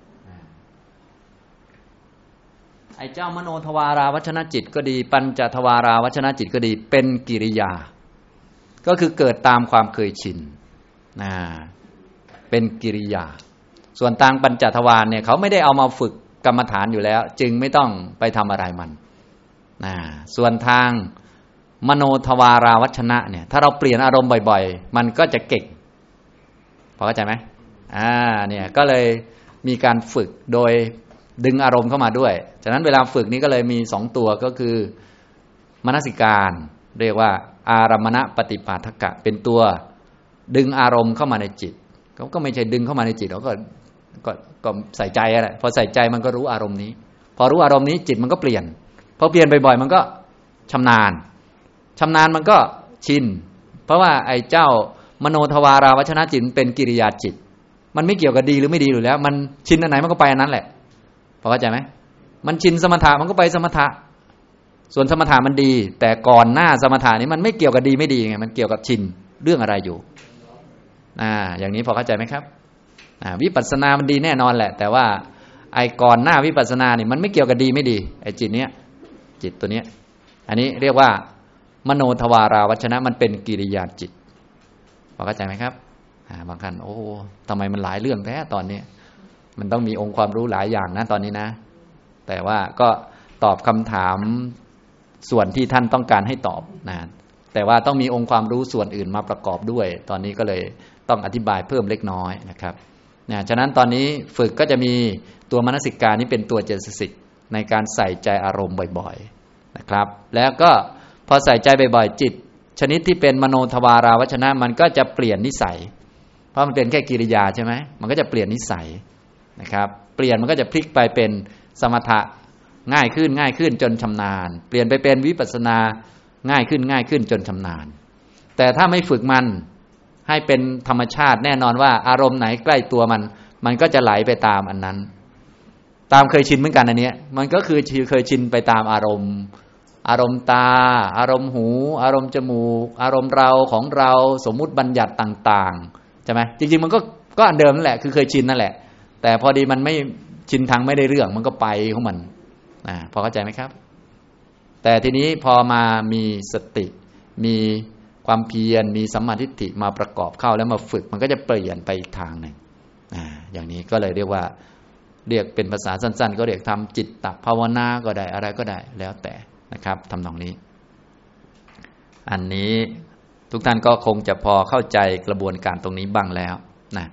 ไอ้เจ้ามโนทวาราวัชนะจิตก็ดีปัญจทวาราวัชนะจิตก็ดีเป็นกิริยาก็คือเกิดตามความเคยชินนะเป็นกิริยาส่วนทางปัญจทวารเนี่ยเขาไม่ได้เอามาฝึกกรรมฐานอยู่แล้วจึงไม่ต้องไปทำอะไรมันนะส่วนทางมโนทวาราวัชนะเนี่ยถ้าเราเปลี่ยนอารมณ์บ่อยๆมันก็จะเก่งพอเข้าใจไหมอ่าเนี่ยก็เลยมีการฝึกโดยดึงอารมณ์เข้ามาด้วยฉะนั้นเวลาฝึกนี้ก็เลยมีสองตัวก็คือมนสิการเรียกว่าอารัมมณปฏิปาทกะเป็นตัวดึงอารมณ์เข้ามาในจิตเขาก็ไม่ใช่ดึงเข้ามาในจิตเขาก็ก็ก็ใส่ใจอะไรพอใส่ใจมันก็รู้อารมณ์นี้พอรู้อารมณ์นี้จิตมันก็เปลี่ยนพอเปลี่ยนบ่อยๆมันก็ชำนาญชำนาญมันก็ชินเพราะว่าไอ้เจ้ามโนทวาราวัชนะจิตเป็นกิริยาจิตมันไม่เกี่ยวกับดีหรือไม่ดีอยู่แล้วมันชินอันไหนมันก็ไปอันนั้นแหละพอเข้าใจไหมมันชินสมถะมันก็ไปสมถะส่วนสมถะมันดีแต่ก่อนหน้าสมถะนี้มันไม่เกี่ยวกับดีไม่ดีไงมันเกี่ยวกับชินเรื่องอะไรอยู่อ่าอย่างนี้พอเข้าใจไหมครับอ่าวิปัสสนามันดีแน่นอนแหละแต่ว่าไอ้ก่อนหน้าวิปัสสนานี่มันไม่เกี่ยวกับดีไม่ดีไอ้จิตเนี้ยจิตตัวเนี้ยอันนี้เรียกว่ามโนทวาราวัชนะมันเป็นกิริยาจิตพอเข้าใจไหมครับอ่าบางท่านโอ้ทำไมมันหลายเรื่องแท้ตอนนี้มันต้องมีองค์ความรู้หลายอย่างนะตอนนี้นะแต่ว่าก็ตอบคำถามส่วนที่ท่านต้องการให้ตอบนะแต่ว่าต้องมีองค์ความรู้ส่วนอื่นมาประกอบด้วยตอนนี้ก็เลยต้องอธิบายเพิ่มเล็กน้อยนะครับนะฉะนั้นตอนนี้ฝึกก็จะมีตัวมนสิการนี้เป็นตัวเจตสิกในการใส่ใจอารมณ์บ่อยๆนะครับแล้วก็พอใส่ใจบ่อยๆจิตชนิดที่เป็นมโนทวาราวัชนะมันก็จะเปลี่ยนนิสัยเพราะมันเป็นแค่กิริยาใช่ไหมมันก็จะเปลี่ยนนิสัยนะครับเปลี่ยนมันก็จะพลิกไปเป็นสมถะง่ายขึ้นง่ายขึ้นจนชำนาญเปลี่ยนไปเป็นวิปัสสนาง่ายขึ้นง่ายขึ้นจนชำนาญแต่ถ้าไม่ฝึกมันให้เป็นธรรมชาติแน่นอนว่าอารมณ์ไหนใกล้ตัวมันมันก็จะไหลไปตามอันนั้นตามเคยชินเหมือนกันอันเนี้ยมันก็คือเคยชินไปตามอารมณ์อารมณ์ตาอารมณ์หูอารมณ์จมูกอารมณ์เราของเราสมมุติบัญญัติต่างๆใช่ไหมจริงๆมันก็ก็อันเดิมนั่นแหละคือเคยชินนั่นแหละแต่พอดีมันไม่ชินทางไม่ได้เรื่องมันก็ไปของมันอ่าพอเข้าใจไหมครับแต่ทีนี้พอมามีสติมีความเพียรมีสัมมาทิฏฐิมาประกอบเข้าแล้วมาฝึกมันก็จะเปลี่ยนไปอีกทางหนึ่งอ่าอย่างนี้ก็เลยเรียกว่าเรียกเป็นภาษาสั้นๆก็เรียกทำจิตตภาวนาก็ได้อะไรก็ได้แล้วแต่นะครับทำนองนี้อันนี้ทุกท่านก็คงจะพอเข้าใจกระบวนการตรงนี้บ้างแล้วนะ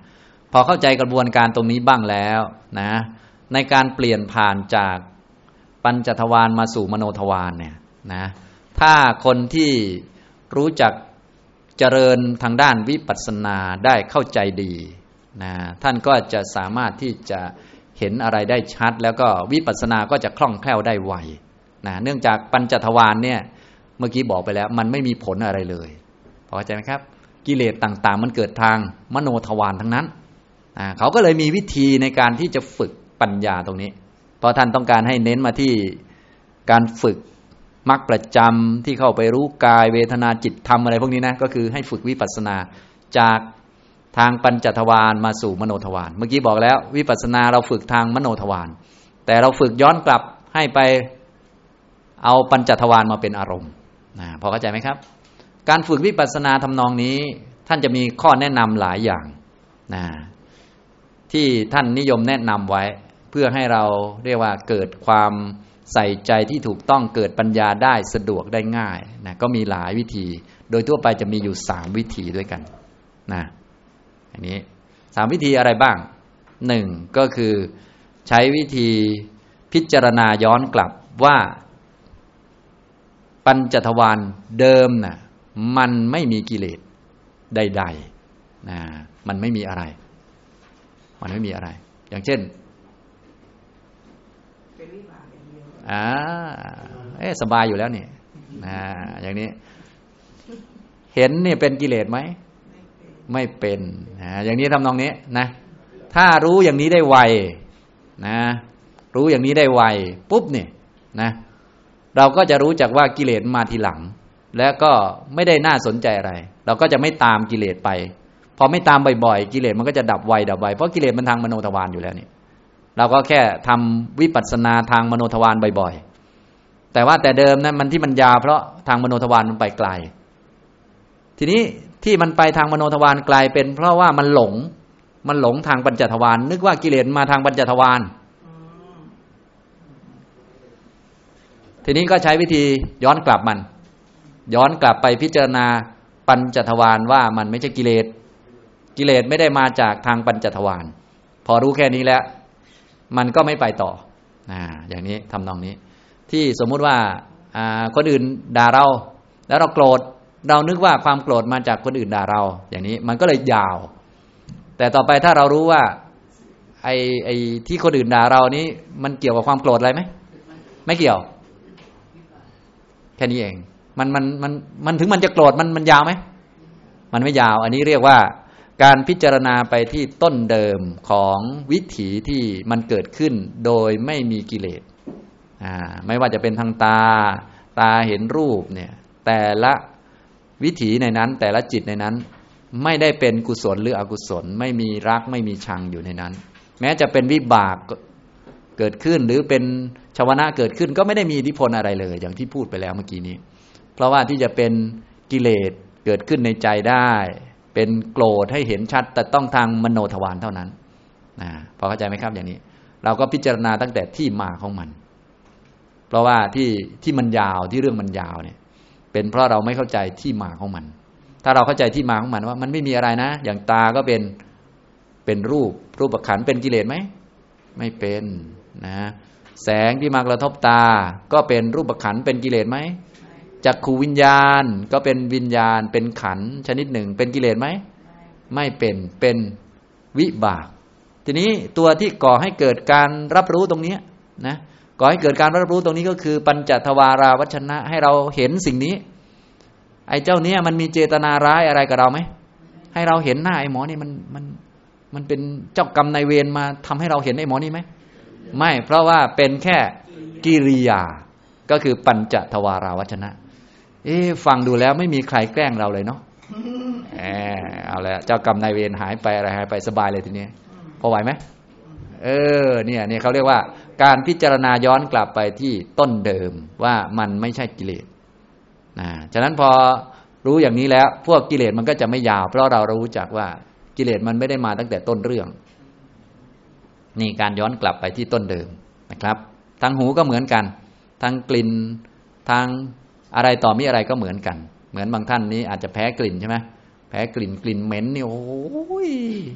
พอเข้าใจกระบวนการตรงนี้บ้างแล้วนะในการเปลี่ยนผ่านจากปัญจทวารมาสู่มโนทวารเนี่ยนะถ้าคนที่รู้จักเจริญทางด้านวิปัสสนาได้เข้าใจดีนะท่านก็จะสามารถที่จะเห็นอะไรได้ชัดแล้วก็วิปัสสนาก็จะคล่องแคล่วได้ไวนะเนื่องจากปัญจทวารเนี่ยเมื่อกี้บอกไปแล้วมันไม่มีผลอะไรเลยพอเข้าใจไหมครับกิเลสต่างๆมันเกิดทางมโนทวารทั้งนั้นนะเขาก็เลยมีวิธีในการที่จะฝึกปัญญาตรงนี้เพราะท่านต้องการให้เน้นมาที่การฝึกมรรคประจำที่เข้าไปรู้กายเวทนาจิตธรรมอะไรพวกนี้นะก็คือให้ฝึกวิปัสสนาจากทางปัญจทวารมาสู่มโนทวารเมื่อกี้บอกแล้ววิปัสสนาเราฝึกทางมโนทวารแต่เราฝึกย้อนกลับให้ไปเอาปัญจทวารมาเป็นอารมณ์นะพอเข้าใจไหมครับการฝึกวิปัสสนาทำนองนี้ท่านจะมีข้อแนะนำหลายอย่างนะที่ท่านนิยมแนะนำไว้เพื่อให้เราเรียกว่าเกิดความใส่ใจที่ถูกต้องเกิดปัญญาได้สะดวกได้ง่ายนะก็มีหลายวิธีโดยทั่วไปจะมีอยู่สามวิธีด้วยกันนะอันนี้สามวิธีอะไรบ้างหนึ่งก็คือใช้วิธีพิจารณาย้อนกลับว่าปัญจทวารเดิมน่ะมันไม่มีกิเลสใดๆนะมันไม่มีอะไรมันไม่มีอะไรอย่างเช่นอ่าเอ๊ะสบายอยู่แล้วนี่นะอย่างนี้เห็นเนี่ยเป็นกิเลสไหมไม่เป็นนะอย่างนี้ทำนองนี้นะถ้ารู้อย่างนี้ได้ไวนะรู้อย่างนี้ได้ไวปุ๊บเนี่ยนะเราก็จะรู้จักว่ากิเลสมาทีหลังแล้วก็ไม่ได้น่าสนใจอะไรเราก็จะไม่ตามกิเลสไปพอไม่ตามบ่อยๆกิเลสมันก็จะดับไวดับไวเพราะกิเลสมันทางมโนทวารอยู่แล้วนี่เราก็แค่ทำวิปัสสนาทางมโนทวารบ่อยๆแต่ว่าแต่เดิมนั้นมันที่มันยาวเพราะทางมโนทวารมันไปไกลทีนี้ที่มันไปทางมโนทวารไกลเป็นเพราะว่ามันหลงมันหลงทางปัญจทวารนึกว่ากิเลสมาทางปัญจทวารทีนี้ก็ใช้วิธีย้อนกลับมันย้อนกลับไปพิจารณาปัญจทวารว่ามันไม่ใช่กิเลสกิเลสไม่ได้มาจากทางปัญจทวารพอรู้แค่นี้แล้วมันก็ไม่ไปต่ออ่าอย่างนี้ทำนองนี้ที่สมมุติว่าอ่าคนอื่นด่าเราแล้วเราโกรธเรานึกว่าความโกรธมาจากคนอื่นด่าเราอย่างนี้มันก็เลยยาวแต่ต่อไปถ้าเรารู้ว่าไอ้ไอ้ที่คนอื่นด่าเรานี้มันเกี่ยวกับความโกรธอะไรไหมไม่เกี่ยวแค่นี้เองมันมันมันมันถึงมันจะโกรธมันมันยาวไหมมันไม่ยาวอันนี้เรียกว่าการพิจารณาไปที่ต้นเดิมของวิถีที่มันเกิดขึ้นโดยไม่มีกิเลสอ่าไม่ว่าจะเป็นทางตาตาเห็นรูปเนี่ยแต่ละวิถีในนั้นแต่ละจิตในนั้นไม่ได้เป็นกุศลหรืออกุศลไม่มีรักไม่มีชังอยู่ในนั้นแม้จะเป็นวิบากเกิดขึ้นหรือเป็นชวนะเกิดขึ้นก็ไม่ได้มีอิทธิพลอะไรเลยอย่างที่พูดไปแล้วเมื่อกี้นี้เพราะว่าที่จะเป็นกิเลสเกิดขึ้นในใจได้เป็นโกรธให้เห็นชัดแต่ต้องทางมโนทวารเท่านั้นนะพอเข้าใจไหมครับอย่างนี้เราก็พิจารณาตั้งแต่ที่มาของมันเพราะว่าที่ที่มันยาวที่เรื่องมันยาวเนี่ยเป็นเพราะเราไม่เข้าใจที่มาของมันถ้าเราเข้าใจที่มาของมันว่ามันไม่มีอะไรนะอย่างตาก็เป็นเป็นรูปรูปขันธ์เป็นกิเลสไหมไม่เป็นนะแสงที่มากระทบตาก็เป็นรูปขันธ์เป็นกิเลสไหมจักขูวิญญาณก็เป็นวิญญาณเป็นขันธ์ชนิดหนึ่งเป็นกิเลสไหมไม่เป็นเป็นวิบากทีนี้ตัวที่ก่อให้เกิดการรับรู้ตรงนี้นะก่อให้เกิดการรับรู้ตรงนี้ก็คือปัญจทวาราวัชนะให้เราเห็นสิ่งนี้ไอ้เจ้าเนี้ยมันมีเจตนาร้ายอะไรกับเราไหมให้เราเห็นหน้าไอ้หมอนี่มันมันมันเป็นเจ้ากรรมนายเวรมาทำให้เราเห็นไอ้หมอนี่ไหมไม่เพราะว่าเป็นแค่กิริยาก็คือปัญจทวาราวัชนะเอ๊ะฟังดูแล้วไม่มีใครแกล้งเราเลยเนาะแหมเอาละเจ้ากรรมนายเวรหายไปอะไรหายไปสบายเลยทีนี้พอไหวไหมเออเนี่ยเนี่ยเขาเรียกว่าการพิจารณาย้อนกลับไปที่ต้นเดิมว่ามันไม่ใช่กิเลสนะฉะนั้นพอรู้อย่างนี้แล้วพวกกิเลสมันก็จะไม่ยาวเพราะเรารู้จักว่ากิเลสมันไม่ได้มาตั้งแต่ต้นเรื่องนี่การย้อนกลับไปที่ต้นเดิมนะครับทางหูก็เหมือนกันทางกลิ่นทางอะไรต่อมีอะไรก็เหมือนกันเหมือนบางท่านนี้อาจจะแพ้กลิ่นใช่ไหมแพ้กลิ่นกลิ่นเหม็นนี่โอ้ย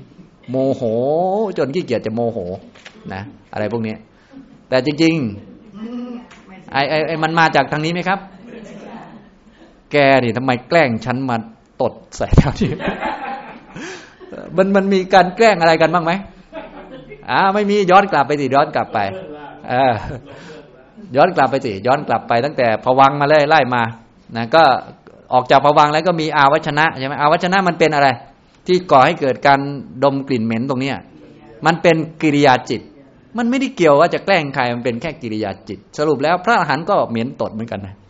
โมโหจนขี้เกียจจะโมโหนะอะไรพวกนี้แต่จริงๆไอ้ไอ้ไอ้มันมาจากทางนี้ไหมครับแกนี่ทำไมแกล้งฉันมาตดใส่แถวนี้มันมันมีการแกล้งอะไรกันบ้างไหมอ่าไม่มีย้อนกลับไปสิย้อนกลับไปเออย้อนกลับไปสิย้อนกลับไปตั้งแต่ภวังค์มาเลยไล่มานะก็ออกจากภวังค์แล้วก็มีอาวัชนะใช่ไหมอาวัชนะมันเป็นอะไรที่ก่อให้เกิดการดมกลิ่นเหม็นตรงนี้มันเป็นกิริยาจิตมันไม่ได้เกี่ยวว่าจะแกล้งใครมันเป็นแค่กิริยาจิตสรุปแล้วพระอรหันต์ก็เหม็นตดเหมือนกันนะ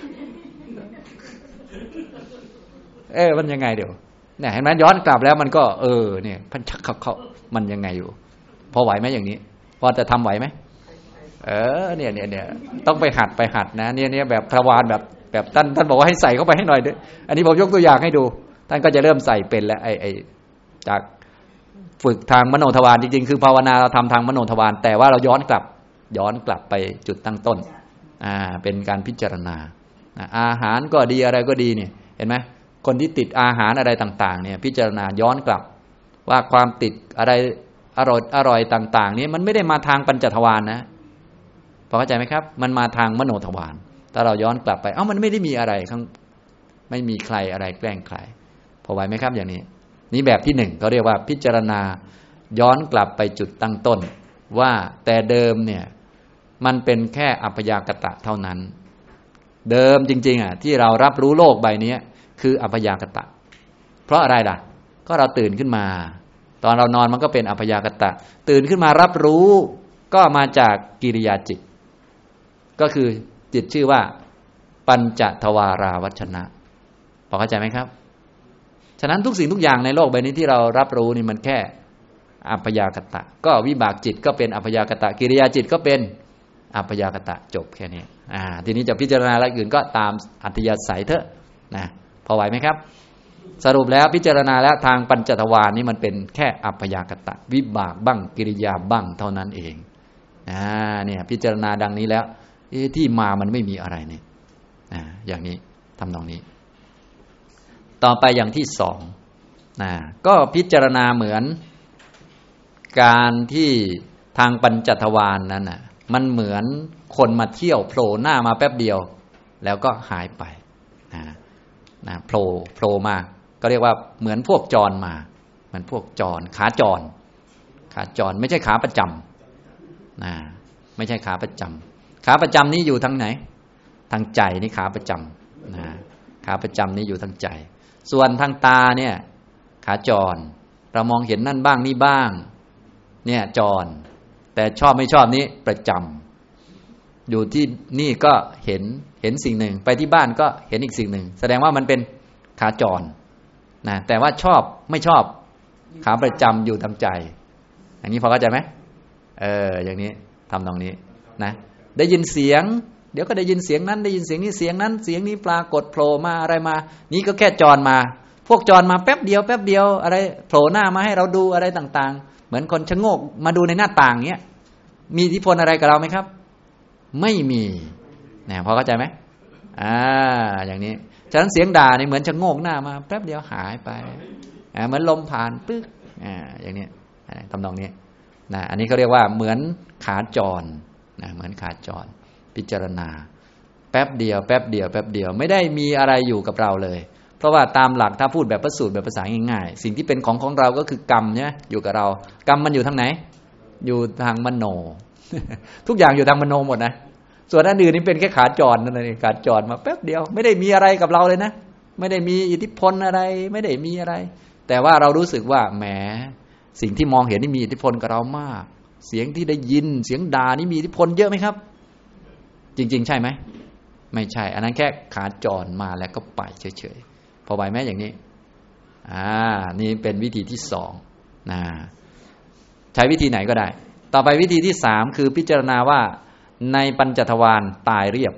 เออมันยังไงเดี๋ยวเนี่ยเห็นไหมย้อนกลับแล้วมันก็เออเนี่ยพันชักเขาเขามันยังไงอยู่พอไหวไหมอย่างนี้พอจะทำไหวไหมเออเนี่ยเนี่ยเนี่ยต้องไปหัดไปหัดนะเนี่ยเนี่ยแบบทวารแบบแบบท่านท่านบอกว่าให้ใส่เข้าไปให้หน่อยด้วยอันนี้ผมยกตัวอย่างให้ดูท่านก็จะเริ่มใส่เป็นแล้วไอไอจากฝึกทางมโนทวารจริงๆคือภาวนาเราทำทางมโนทวารแต่ว่าเราย้อนกลับย้อนกลับไปจุดตั้งต้นอ่าเป็นการพิจารณาอาหารก็ดีอะไรก็ดีเนี่ยเห็นไหมคนที่ติดอาหารอะไรต่างๆเนี่ยพิจารณาย้อนกลับว่าความติดอะไรอร่อยอร่อยต่างๆนี้มันไม่ได้มาทางปัญจทวารนะพอเข้าใจไหมครับมันมาทางมโนทวารถ้าเราย้อนกลับไปเอ้ามันไม่ได้มีอะไรข้างไม่มีใครอะไรแกล้งใครพอไหวไหมครับอย่างนี้นี่แบบที่หนึ่งเขาเรียกว่าพิจารณาย้อนกลับไปจุดตั้งต้นว่าแต่เดิมเนี่ยมันเป็นแค่อัพยากตะเท่านั้นเดิมจริงๆอ่ะที่เรารับรู้โลกใบนี้คืออัพยากตะเพราะอะไรล่ะก็เราตื่นขึ้นมาตอนเรานอนมันก็เป็นอัพยากตะตื่นขึ้นมารับรู้ก็มาจากกิริยาจิตก็คือจิตชื่อว่าปัญจทวาราวัชนะพอเข้าใจไหมครับฉะนั้นทุกสิ่งทุกอย่างในโลกใบนี้ที่เรารับรู้นี่มันแค่อัพยากตะก็วิบากจิตก็เป็นอัพยากตะกิริยาจิตก็เป็นอัพยากตะจบแค่นี้อ่าทีนี้จะพิจารณาอะไรอื่นก็ตามอัธยาศัยเถอะนะพอไหวไหมครับสรุปแล้วพิจารณาแล้วทางปัญจทวารนี้มันเป็นแค่อัพยากตะวิบากบ้างกิริยาบ้างเท่านั้นเองอ่าเนี่ยพิจารณาดังนี้แล้วที่มามันไม่มีอะไรนี่อ่าอย่างนี้ทำตรงนี้ต่อไปอย่างที่สองนะก็พิจารณาเหมือนการที่ทางปัญจทวาร น, นั้นน่ะมันเหมือนคนมาเที่ยวโผล่หน้ามาแป๊บเดียวแล้วก็หายไปนะนะโผล่โผล่มาก็เรียกว่าเหมือนพวกจรมาเหมือนพวกจรขาจรขาจรไม่ใช่ขาประจำนะไม่ใช่ขาประจำขาประจำนี้อยู่ทางไหนทางใจนี่ขาประจำนะขาประจำนี้อยู่ทางใจส่วนทางตาเนี่ยขาจรเรามองเห็นนั่นบ้างนี่บ้างเนี่ยจรแต่ชอบไม่ชอบนี้ประจำอยู่ที่นี่ก็เห็นเห็นสิ่งหนึ่งไปที่บ้านก็เห็นอีกสิ่งหนึ่งแสดงว่ามันเป็นขาจรนะแต่ว่าชอบไม่ชอบขาประจำอยู่ทางใจอย่างนี้พอเข้าใจไหมเอออย่างนี้ทำตรงนี้นะได้ยินเสียงเดี๋ยวก็ได้ยินเสียงนั้นได้ยินเสียงนี้เสียงนั้นเสียงนี้ปรากฏโผล่มาอะไรมานี่ก็แค่จรมาพวกจรมาแป๊บเดียวแป๊บเดียวอะไรโผล่หน้ามาให้เราดูอะไรต่างๆเหมือนคนชะโงกมาดูในหน้าต่างเงี้ยมีอิทธิพลอะไรกับเราไหมครับไม่มีเนี่ยพอเข้าใจไหมอ่าอย่างนี้ฉะนั้นเสียงด่านี่เหมือนชะโงกหน้ามาแป๊บเดียวหายไปอ่าเหมือนลมผ่านปึ๊กอ่าอย่างนี้ทำนองนี้นะอันนี้เขาเรียกว่าเหมือนขาจรนะเหมือนขาจรพิจารณาแป๊บเดียวแป๊บเดียวแป๊บเดียวไม่ได้มีอะไรอยู่กับเราเลยเพราะว่าตามหลักถ้าพูดแบบพระสูตรแบบภาษาง่ายๆสิ่งที่เป็นของของเราก็คือกรรมเนี่ยอยู่กับเรากรรมมันอยู่ทางไหนอยู่ทางมโน ทุกอย่างอยู่ทางมโนหมดนะส่วนอันอื่นนี่เป็นแค่ขาจรนั่นเองขาจรมาแป๊บเดียวไม่ได้มีอะไรกับเราเลยนะไม่ได้มีอิทธิพลอะไรไม่ได้มีอะไรแต่ว่าเรารู้สึกว่าแหมสิ่งที่มองเห็นนี่มีอิทธิพลกับเรามากเสียงที่ได้ยินเสียงด่านี่มีอิทธิพลเยอะไหมครับจริงๆใช่ไหมไม่ใช่อันนั้นแค่ขาจรมาแล้วก็ไปเฉยๆพอไหวไหมอย่างนี้อ่านี่เป็นวิธีที่สองนะใช้วิธีไหนก็ได้ต่อไปวิธีที่สามคือพิจารณาว่าในปัญจทวารตายเรียบ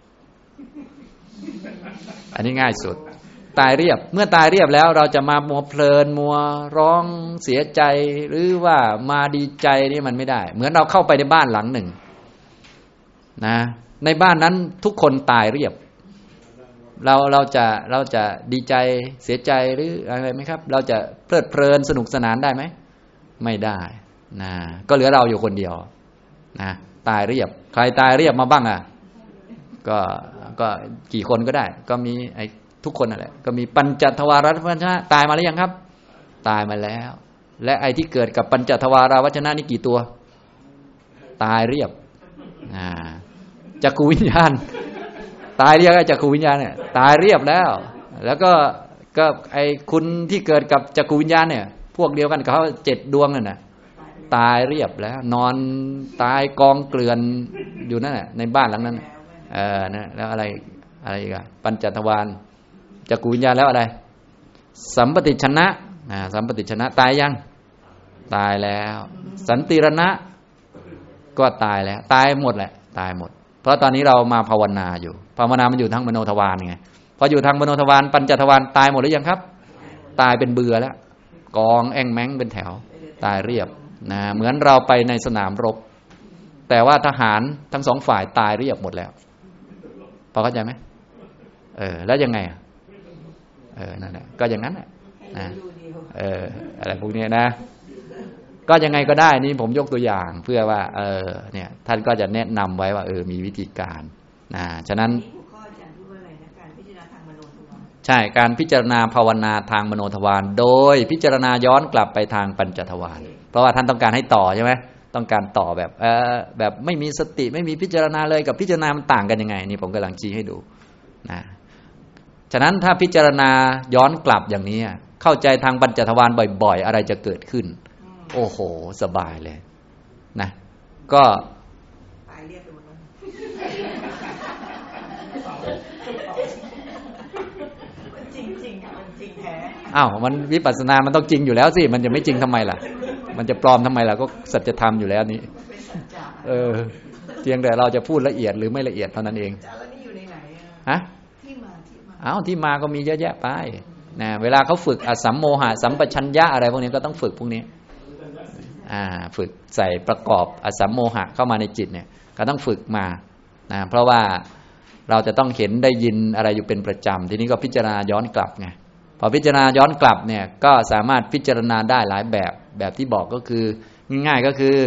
อันนี้ง่ายสุดตายเรียบเมื่อตายเรียบแล้วเราจะมามัวเพลินมัวร้องเสียใจหรือว่ามาดีใจนี่มันไม่ได้เหมือนเราเข้าไปในบ้านหลังหนึ่งนะในบ้านนั้นทุกคนตายเรียบเราเราจะเราจะดีใจเสียใจหรืออะไรไหมครับเราจะเพลิดเพลินสนุกสนานได้ไหมไม่ได้นะก็เหลือเราอยู่คนเดียวนะตายเรียบใครตายเรียบมาบ้างอ่ะก็ก็กี่คนก็ได้ก็มีไอ้ทุกคนนั่นแหละก็มีปัญจทวารวัชนะตายมาหรือยังครับตายมาแล้วและไอ้ที่เกิดกับปัญจทวารวัชนะนี่กี่ตัวตายเรียบอ่าจักรวิญญาณตายเรียบจักรวิญญาณเนี่ยตายเรียบแล้วแล้วก็ก็ไอ้คุณที่เกิดกับจักรวิญญาณเนี่ยพวกเดียวกันกับเขาเจ็ดดวงนั่นน่ะตายเรียบแล้วนอนตายกองเกลื่อนอยู่นั่นแหละในบ้านหลังนั้นเออนะแล้วอะไรอะไรอีกอ่ะปัญจทวารจักรวิญญาณแล้วอะไรสัมปติชนะอ่าสัมปติชนะตายยังตายแล้วสันติรณะก็ตายแล้วตายหมดแหละตายหมดเพราะตอนนี้เรามาภาวนาอยู่ภาวนามันอยู่ทั้งมโนทวารไงพออยู่ทางมโนทวารปัญจทวารตายหมดหรือยังครับตายเป็นเบื่อแล้วกองแอ่งแม้งเป็นแถวตายเรียบนะเหมือนเราไปในสนามรบแต่ว่าทหารทั้งสองฝ่ายตายเรียบหมดแล้วพอเข้าใจไหมเออแล้วยังไงเออนั่นแหละก็อย่างนั้นแหละนะเอออะไรพวกนี้นะก็ยังไงก็ได้นี่ผมยกตัวอย่างเพื่อว่าเออเนี่ยท่านก็จะแนะนำไว้ว่าเออมีวิธีการนะฉะนั้นใช่การพิจารณาภาวนาทางมโนทวารโดยพิจารณาย้อนกลับไปทางปัญจทวารเพราะว่าท่านต้องการให้ต่อใช่ไหมต้องการต่อแบบเออแบบไม่มีสติไม่มีพิจารณาเลยกับพิจารณามันต่างกันยังไงนี่ผมกำลังชี้ให้ดูนะฉะนั้นถ้าพิจารณาย้อนกลับอย่างนี้เข้าใจทางปัญจทวารบ่อยๆอะไรจะเกิดขึ้นโอ้โหสบายเลยนะก็ตายเรียบไปหมดแล้วมันจริงๆอ่ะมันจริงแท้อ้าวมันวิปัสสนามันต้องจริงอยู่แล้วสิมันจะไม่จริงทำไมล่ะมันจะปลอมทำไมล่ะก็สัจธรรมอยู่แล้วนี่เออเพียงแต่เราจะพูดละเอียดหรือไม่ละเอียดเท่านั้นเองแล้วนี่อยู่ในไหนฮะที่มาที่มาอ้าวที่มาก็มีเยอะแยะไปนะเวลาเขาฝึกอสัมโมหะสัมปชัญญะอะไรพวกนี้ก็ต้องฝึกพวกนี้อ่าฝึกใส่ประกอบอสัมโมหะเข้ามาในจิตเนี่ยก็ต้องฝึกมานะเพราะว่าเราจะต้องเห็นได้ยินอะไรอยู่เป็นประจำทีนี้ก็พิจารณาย้อนกลับไงพอพิจารณาย้อนกลับเนี่ยก็สามารถพิจารณาได้หลายแบบแบบที่บอกก็คือง่ายๆก็คือ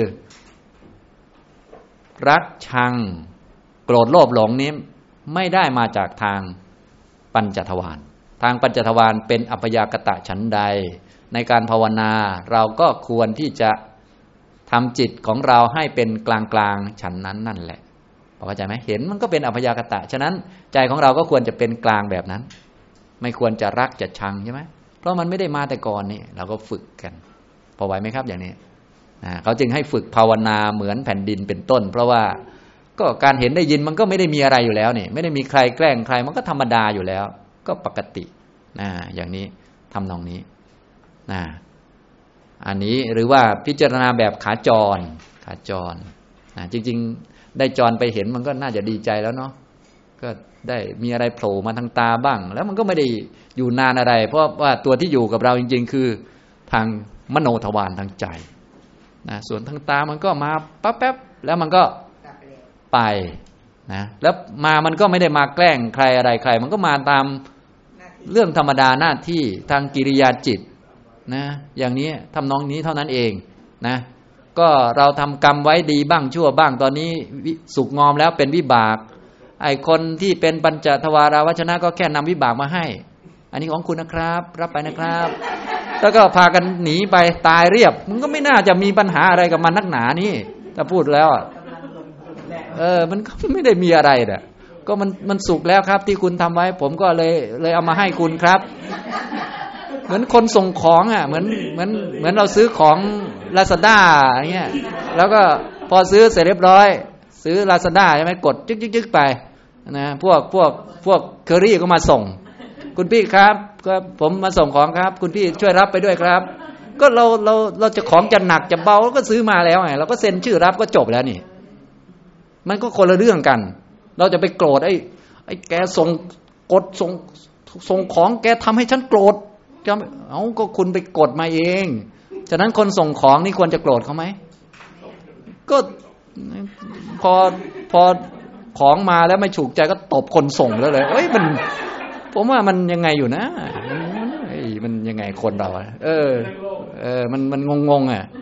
รักชังโกรธโลภหลงนี้ไม่ได้มาจากทางปัญจทวารทางปัญจทวารเป็นอัพยากตะฉันใดในการภาวนาเราก็ควรที่จะทำจิตของเราให้เป็นกลางๆฉันนั้นนั่นแหละเข้าใจไหมเห็นมันก็เป็นอัพยากตะฉะนั้นใจของเราก็ควรจะเป็นกลางแบบนั้นไม่ควรจะรักจะชังใช่ไหมเพราะมันไม่ได้มาแต่ก่อนนี่เราก็ฝึกกันพอไหวไหมครับอย่างนี้เขาจึงให้ฝึกภาวนาเหมือนแผ่นดินเป็นต้นเพราะว่าก็การเห็นได้ยินมันก็ไม่ได้มีอะไรอยู่แล้วนี่ไม่ได้มีใครแกล้งใครมันก็ธรรมดาอยู่แล้วก็ปกตินะอย่างนี้ทำนองนี้นะอันนี้หรือว่าพิจารณาแบบขาจรขาจรนะจริงๆได้จรไปเห็นมันก็น่าจะดีใจแล้วเนาะก็ได้มีอะไรโผล่มาทางตาบ้างแล้วมันก็ไม่ได้อยู่นานอะไรเพราะว่าตัวที่อยู่กับเราจริงๆคือทางมโนทวารทางใจนะส่วนทางตามันก็มาปั๊บแป๊บแล้วมันก็ไปนะแล้วมามันก็ไม่ได้มาแกล้งใครอะไรใครมันก็มาตามเรื่องธรรมดาหน้าที่ทางกิริยาจิตนะอย่างนี้ทำนองนี้เท่านั้นเองนะก็เราทำกรรมไว้ดีบ้างชั่วบ้างตอนนี้สุกงอมแล้วเป็นวิบากไอ้คนที่เป็นปัญจทวารวัชนะก็แค่นำวิบากมาให้อันนี้ของคุณนะครับรับไปนะครับแล้วก็พากันหนีไปตายเรียบมันก็ไม่น่าจะมีปัญหาอะไรกับมันนักหนานี่ถ้าพูดแล้วเออมันก็ไม่ได้มีอะไรน่ะก็มันมันสุกแล้วครับที่คุณทำไว้ผมก็เลยเลยเอามาให้คุณครับเหมือนคนส่งของอ่ะเหมือนเหมือนเหมือนเราซื้อของ Lazada อย่างเงี้ยแล้วก็พอซื้อเสร็จเรียบร้อยซื้อ Lazada ใช่ไหมกดจึ๊กๆๆไปนะพวกพวกพวกเคอรี่ก็มาส่งคุณพี่ครับก็ผมมาส่งของครับคุณพี่ช่วยรับไปด้วยครับก็เราเราเราจะของจะหนักจะเบาก็ซื้อมาแล้วไงเราก็เซ็นชื่อรับก็จบแล้วนี่มันก็คนละเรื่องกันเราจะไปโกรธไอ้ไอ้แกส่งกดส่งส่งของแกทำให้ฉันโกรธจะเอ้าก็คุณไปกดมาเองฉะนั้นคนส่งของนี่ควรจะโกรธเขาไหมก็พอพอของมาแล้วไม่ถูกใจก็ตบคนส่งแล้วเลยเอ้ยมันผมว่ามันยังไงอยู่นะเอ้ยมันยังไงคนเราเออเออมันมันงงๆอ่ะ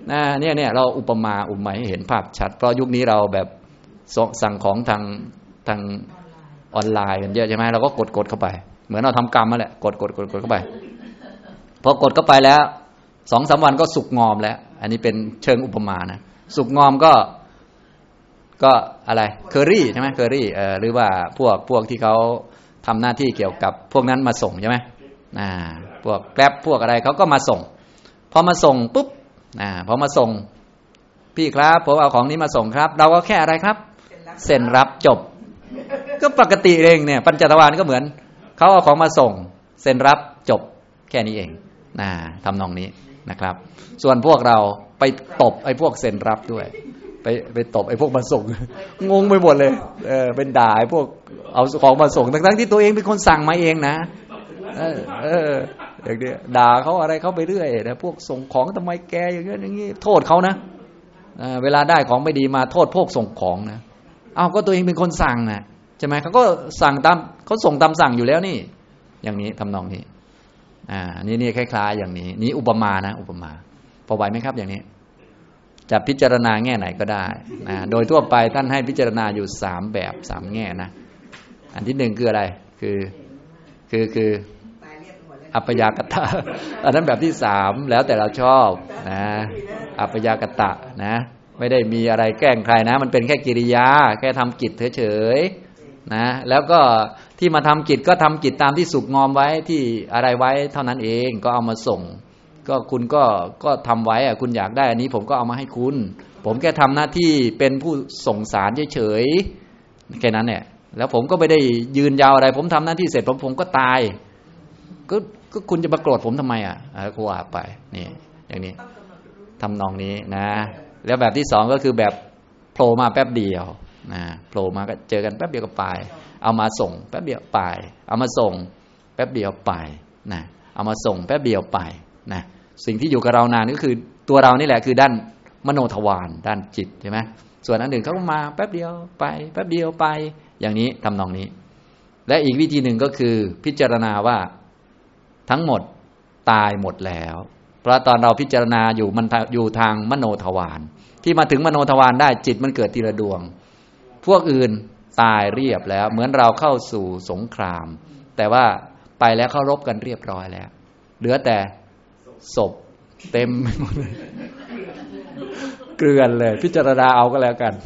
นะเนี่ยเนี่ยเราอุปมาอุปไมยให้เห็นภาพชัดเพราะยุคนี้เราแบบสั่งของทางทางออนไลน์กันเยอะใช่ไหมเราก็กดกดเข้าไปเหมือนเราทำกรรมนั่นแหละกดกดกดกดเข้าไปพอกดเข้าไปแล้วสองสามวันก็สุกงอมแล้วอันนี้เป็นเชิงอุปมานะสุกงอมก็ก็อะไรเคอรี่ใช่ไหมเคอรี่เอ่อหรือว่าพวกพวกที่เขาทำหน้าที่เกี่ยวกับพวกนั้นมาส่งใช่ไหมอ่าพวกแกร็บพวกอะไรเขาก็มาส่งพอมาส่งปุ๊บอ่าพอมาส่งพี่ครับผมเอาของนี้มาส่งครับเราก็แค่อะไรครับเซ็นรับจบก็ปกติเองเนี่ยปัญจทวารก็เหมือนเขาเอาของมาส่งเซ็นรับจบแค่นี้เองนะทำนองนี้นะครับส่วนพวกเราไปตบไอ้พวกเซ็นรับด้วยไปไปตบไอ้พวกมาส่งงงไปหมดเลยเออเป็นด่าไอ้พวกเอาของมาส่งทั้งๆที่ตัวเองเป็นคนสั่งมาเองนะเออเอออย่างนี้ด่าเขาอะไรเขาไปเรื่อยนะพวกส่งของทำไมแกอย่างนี้อย่างนี้โทษเขานะเวลาได้ของไม่ดีมาโทษพวกส่งของนะเอาก็ตัวเองเป็นคนสั่งนะใช่ไหมเขาก็สั่งตามเขาส่งตามสั่งอยู่แล้วนี่อย่างนี้ทำนองนี้อ่านี่นี่คล้ายๆอย่างนี้นี่อุปมานะอุปมาพอไหวไหมครับอย่างนี้จะพิจารณาแง่ไหนก็ได้นะโดยทั่วไปท่านให้พิจารณาอยู่สามแบบสามแง่นะอันที่หนึ่งคืออะไรคือคือคืออัปปยากตะอันนั้นแบบที่สามแล้วแต่เราชอบนะอัปปยากตะนะไม่ได้มีอะไรแกล้งใครนะมันเป็นแค่กิริยาแค่ทำกิจเฉยๆนะแล้วก็ที่มาทำกิจก็ทำกิจตามที่สุกงอมไว้ที่อะไรไว้เท่านั้นเองก็เอามาส่งก็คุณก็ก็ทำไว้อะคุณอยากได้อันนี้ผมก็เอามาให้คุณผมแค่ทำหน้าที่เป็นผู้ส่งสารเฉยๆแค่นั้นแหละแล้วผมก็ไม่ได้ยืนยาวอะไรผมทำหน้าที่เสร็จผมผมก็ตายก็ก็คุณจะมาโกรธผมทำไมอ่ะก็ว่าไปนี่อย่างนี้ทำนองนี้นะแล้วแบบที่สองก็คือแบบโผล่มาแป๊บเดียวนะโผล่มาก็เจอกันแป๊บเดียวก็ไปเอามาส่งแป๊บเดียวไปเอามาส่งแป๊บเดียวไปนะเอามาส่งแป๊บเดียวไปนะสิ่งที่อยู่กับเรานานก็คือตัวเรานี่แหละคือด้านมโนทวารด้านจิตใช่ไหมส่วนอันอื่นเขาก็มาแป๊บเดียวไปแป๊บเดียวไปอย่างนี้ทำนองนี้และอีกวิธีหนึ่งก็คือพิจารณาว่าทั้งหมดตายหมดแล้วเพราะตอนเราพิจารณาอยู่มันอยู่ทางมโนทวารที่มาถึงมโนทวารได้จิตมันเกิดทีละดวงพวกอื่นตายเรียบแล้วเหมือนเราเข้าสู่สงครามแต่ว่าไปแล้วเขารบกันเรียบร้อยแล้วเหลือแต่ศพเต็มไปหมดเลยเกลือนเลยพิจารณาเอาก็แล้วกัน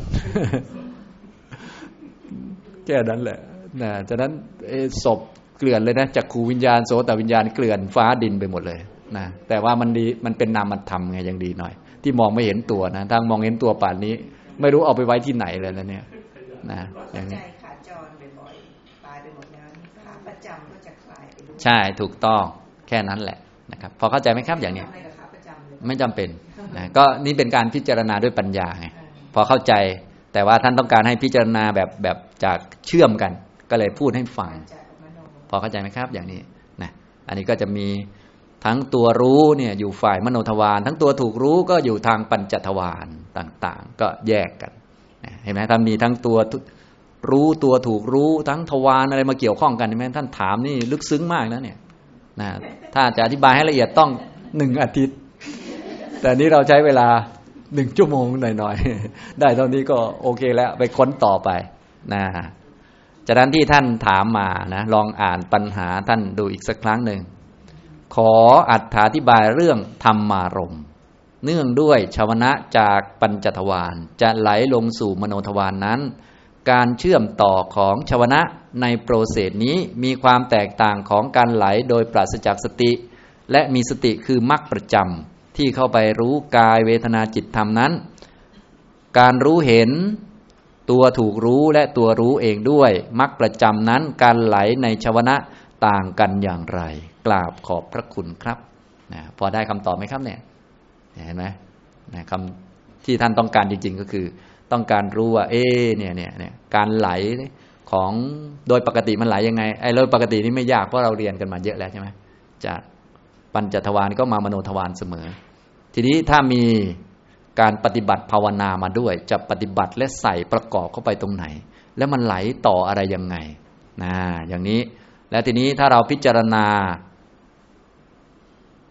แค่นั้นแหละนะฉะนั้นศพเกลื่อนเลยนะจักขูวิญญาณโสตวิญญาณเกลื่อนฟ้าดินไปหมดเลยนะแต่ว่ามันดีมันเป็นนามธรรมไงยังดีหน่อยที่มองไม่เห็นตัวนะทางมองเห็นตัวป่านนี้ไม่รู้เอาไปไว้ที่ไหนเลยนะเนี่ยนะอย่างนี้ขาจรบ่อยๆตายไปหมดแล้วขาประจำก็จะคลายไปด้วยใช่ถูกต้องแค่นั้นแหละนะครับพอเข้าใจไหมครับอย่างนี้ไม่จำเป็นนะก็นี่เป็นการพิจารณาด้วยปัญญาไงพอเข้าใจแต่ว่าท่านต้องการให้พิจารณาแบบแบบจากเชื่อมกันก็เลยพูดให้ฟังพอเข้าใจไหมครับอย่างนี้นะอันนี้ก็จะมีทั้งตัวรู้เนี่ยอยู่ฝ่ายมโนทวารทั้งตัวถูกรู้ก็อยู่ทางปัญจทวารต่างๆก็แยกกันเห็นไหมท่านมีทั้งตัวรู้ตัวถูกรู้ทั้งทวารอะไรมาเกี่ยวข้องกันเห็นไหมท่านถามนี่ลึกซึ้งมากนะเนี่ยนะถ้าจะอธิบายให้ละเอียดต้องหนึ่งอาทิตย์แต่นี้เราใช้เวลาหนึ่งชั่วโมงหน่อยๆได้เท่านี้ก็โอเคแล้วไปค้นต่อไปนะจากนั้นที่ท่านถามมานะลองอ่านปัญหาท่านดูอีกสักครั้งหนึ่งขออธิบายเรื่องธรรมารมณ์เนื่องด้วยชวนะจากปัญจทวารจะไหลลงสู่มโนทวาร น, นั้นการเชื่อมต่อของชวนะในโปรเซสนี้มีความแตกต่างของการไหลโดยปราศจากสติและมีสติคือมรรคประจำที่เข้าไปรู้กายเวทนาจิตธรรมนั้นการรู้เห็นตัวถูกรู้และตัวรู้เองด้วยมรรคประจำนั้นการไหลในชวนะต่างกันอย่างไรกราบขอบพระคุณครับนะพอได้คำตอบไหมครับเนี่ยเห็นไหมนะคำที่ท่านต้องการจริงๆก็คือต้องการรู้ว่าเอ๊ะเนี่ยเนี่ยเนี่ยการไหลของโดยปกติมันไหลยังไงไอ้โดยปกตินี่ไม่ยากเพราะเราเรียนกันมาเยอะแล้วใช่ไหมจากปัญจทวารก็มามโนทวารเสมอทีนี้ถ้ามีการปฏิบัติภาวนามาด้วยจะปฏิบัติและใส่ประกอบเข้าไปตรงไหนแล้วมันไหลต่ออะไรยังไงนะอย่างนี้และทีนี้ถ้าเราพิจารณา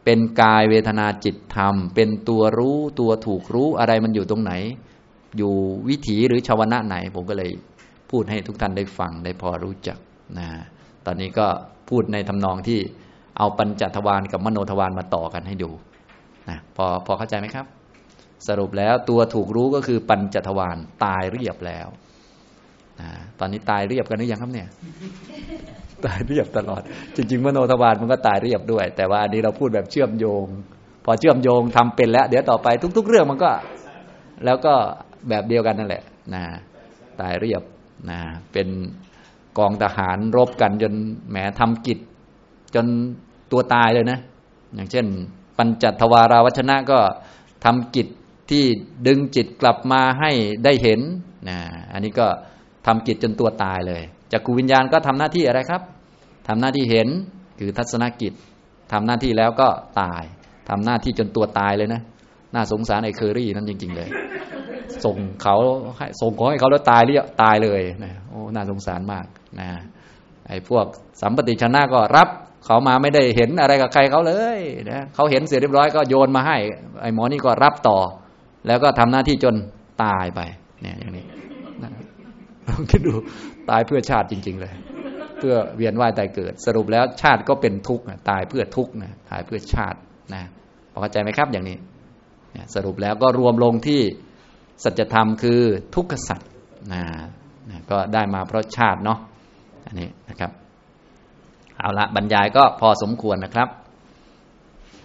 เป็นกายเวทนาจิตธรรมเป็นตัวรู้ตัวถูกรู้อะไรมันอยู่ตรงไหนอยู่วิถีหรือชวนะไหนผมก็เลยพูดให้ทุกท่านได้ฟังได้พอรู้จักนะตอนนี้ก็พูดในทำนองที่เอาปัญจทวารกับมโนทวารมาต่อกันให้ดูนะพอพอเข้าใจไหมครับสรุปแล้วตัวถูกรู้ก็คือปัญจทวารตายเรียบแล้วนะตอนนี้ตายเรียบกันหรือยังครับเนี่ยตายเรียบตลอดจริงๆมโนทวารมันก็ตายเรียบด้วยแต่ว่าอันนี้เราพูดแบบเชื่อมโยงพอเชื่อมโยงทำเป็นแล้วเดี๋ยวต่อไปทุกๆเรื่องมันก็แล้วก็แบบเดียวกันนั่นแหละนะตายเรียบนะเป็นกองทหารรบกันจนแหมทำกิจจนตัวตายเลยนะอย่างเช่นปัญจทวาราวัชนะก็ทำกิจที่ดึงจิตกลับมาให้ได้เห็นนะอันนี้ก็ทำกิจจนตัวตายเลยจักขุวิญญาณก็ทำหน้าที่อะไรครับทำหน้าที่เห็นคือทัศนกิจทำหน้าที่แล้วก็ตายทำหน้าที่จนตัวตายเลยนะน่าสงสารไอ้เคอรี่นั่นจริงๆเลยส่งเขาส่งของให้เขาแล้วตายเรียตายเลยนะโอ้น่าสงสารมากนะไอ้พวกสัมปติชนะก็รับเขามาไม่ได้เห็นอะไรกับใครเขาเลยนะเขาเห็นเสร็จเรียบร้อยก็โยนมาให้ไอ้หมอนี่ก็รับต่อแล้วก็ทำหน้าที่จนตายไปเนี่ยอย่างนี้ลองคิดดูตายเพื่อชาติจริงๆเลยเพื่อเวียนว่ายตายเกิดสรุปแล้วชาติก็เป็นทุกข์ตายเพื่อทุกข์นะตายเพื่อชาตินะพอเข้าใจไหมครับอย่างนี้สรุปแล้วก็รวมลงที่สัจธรรมคือทุกขสัจนะนะก็ได้มาเพราะชาติเนาะอันนี้นะครับเอาละบรรยายก็พอสมควรนะครับ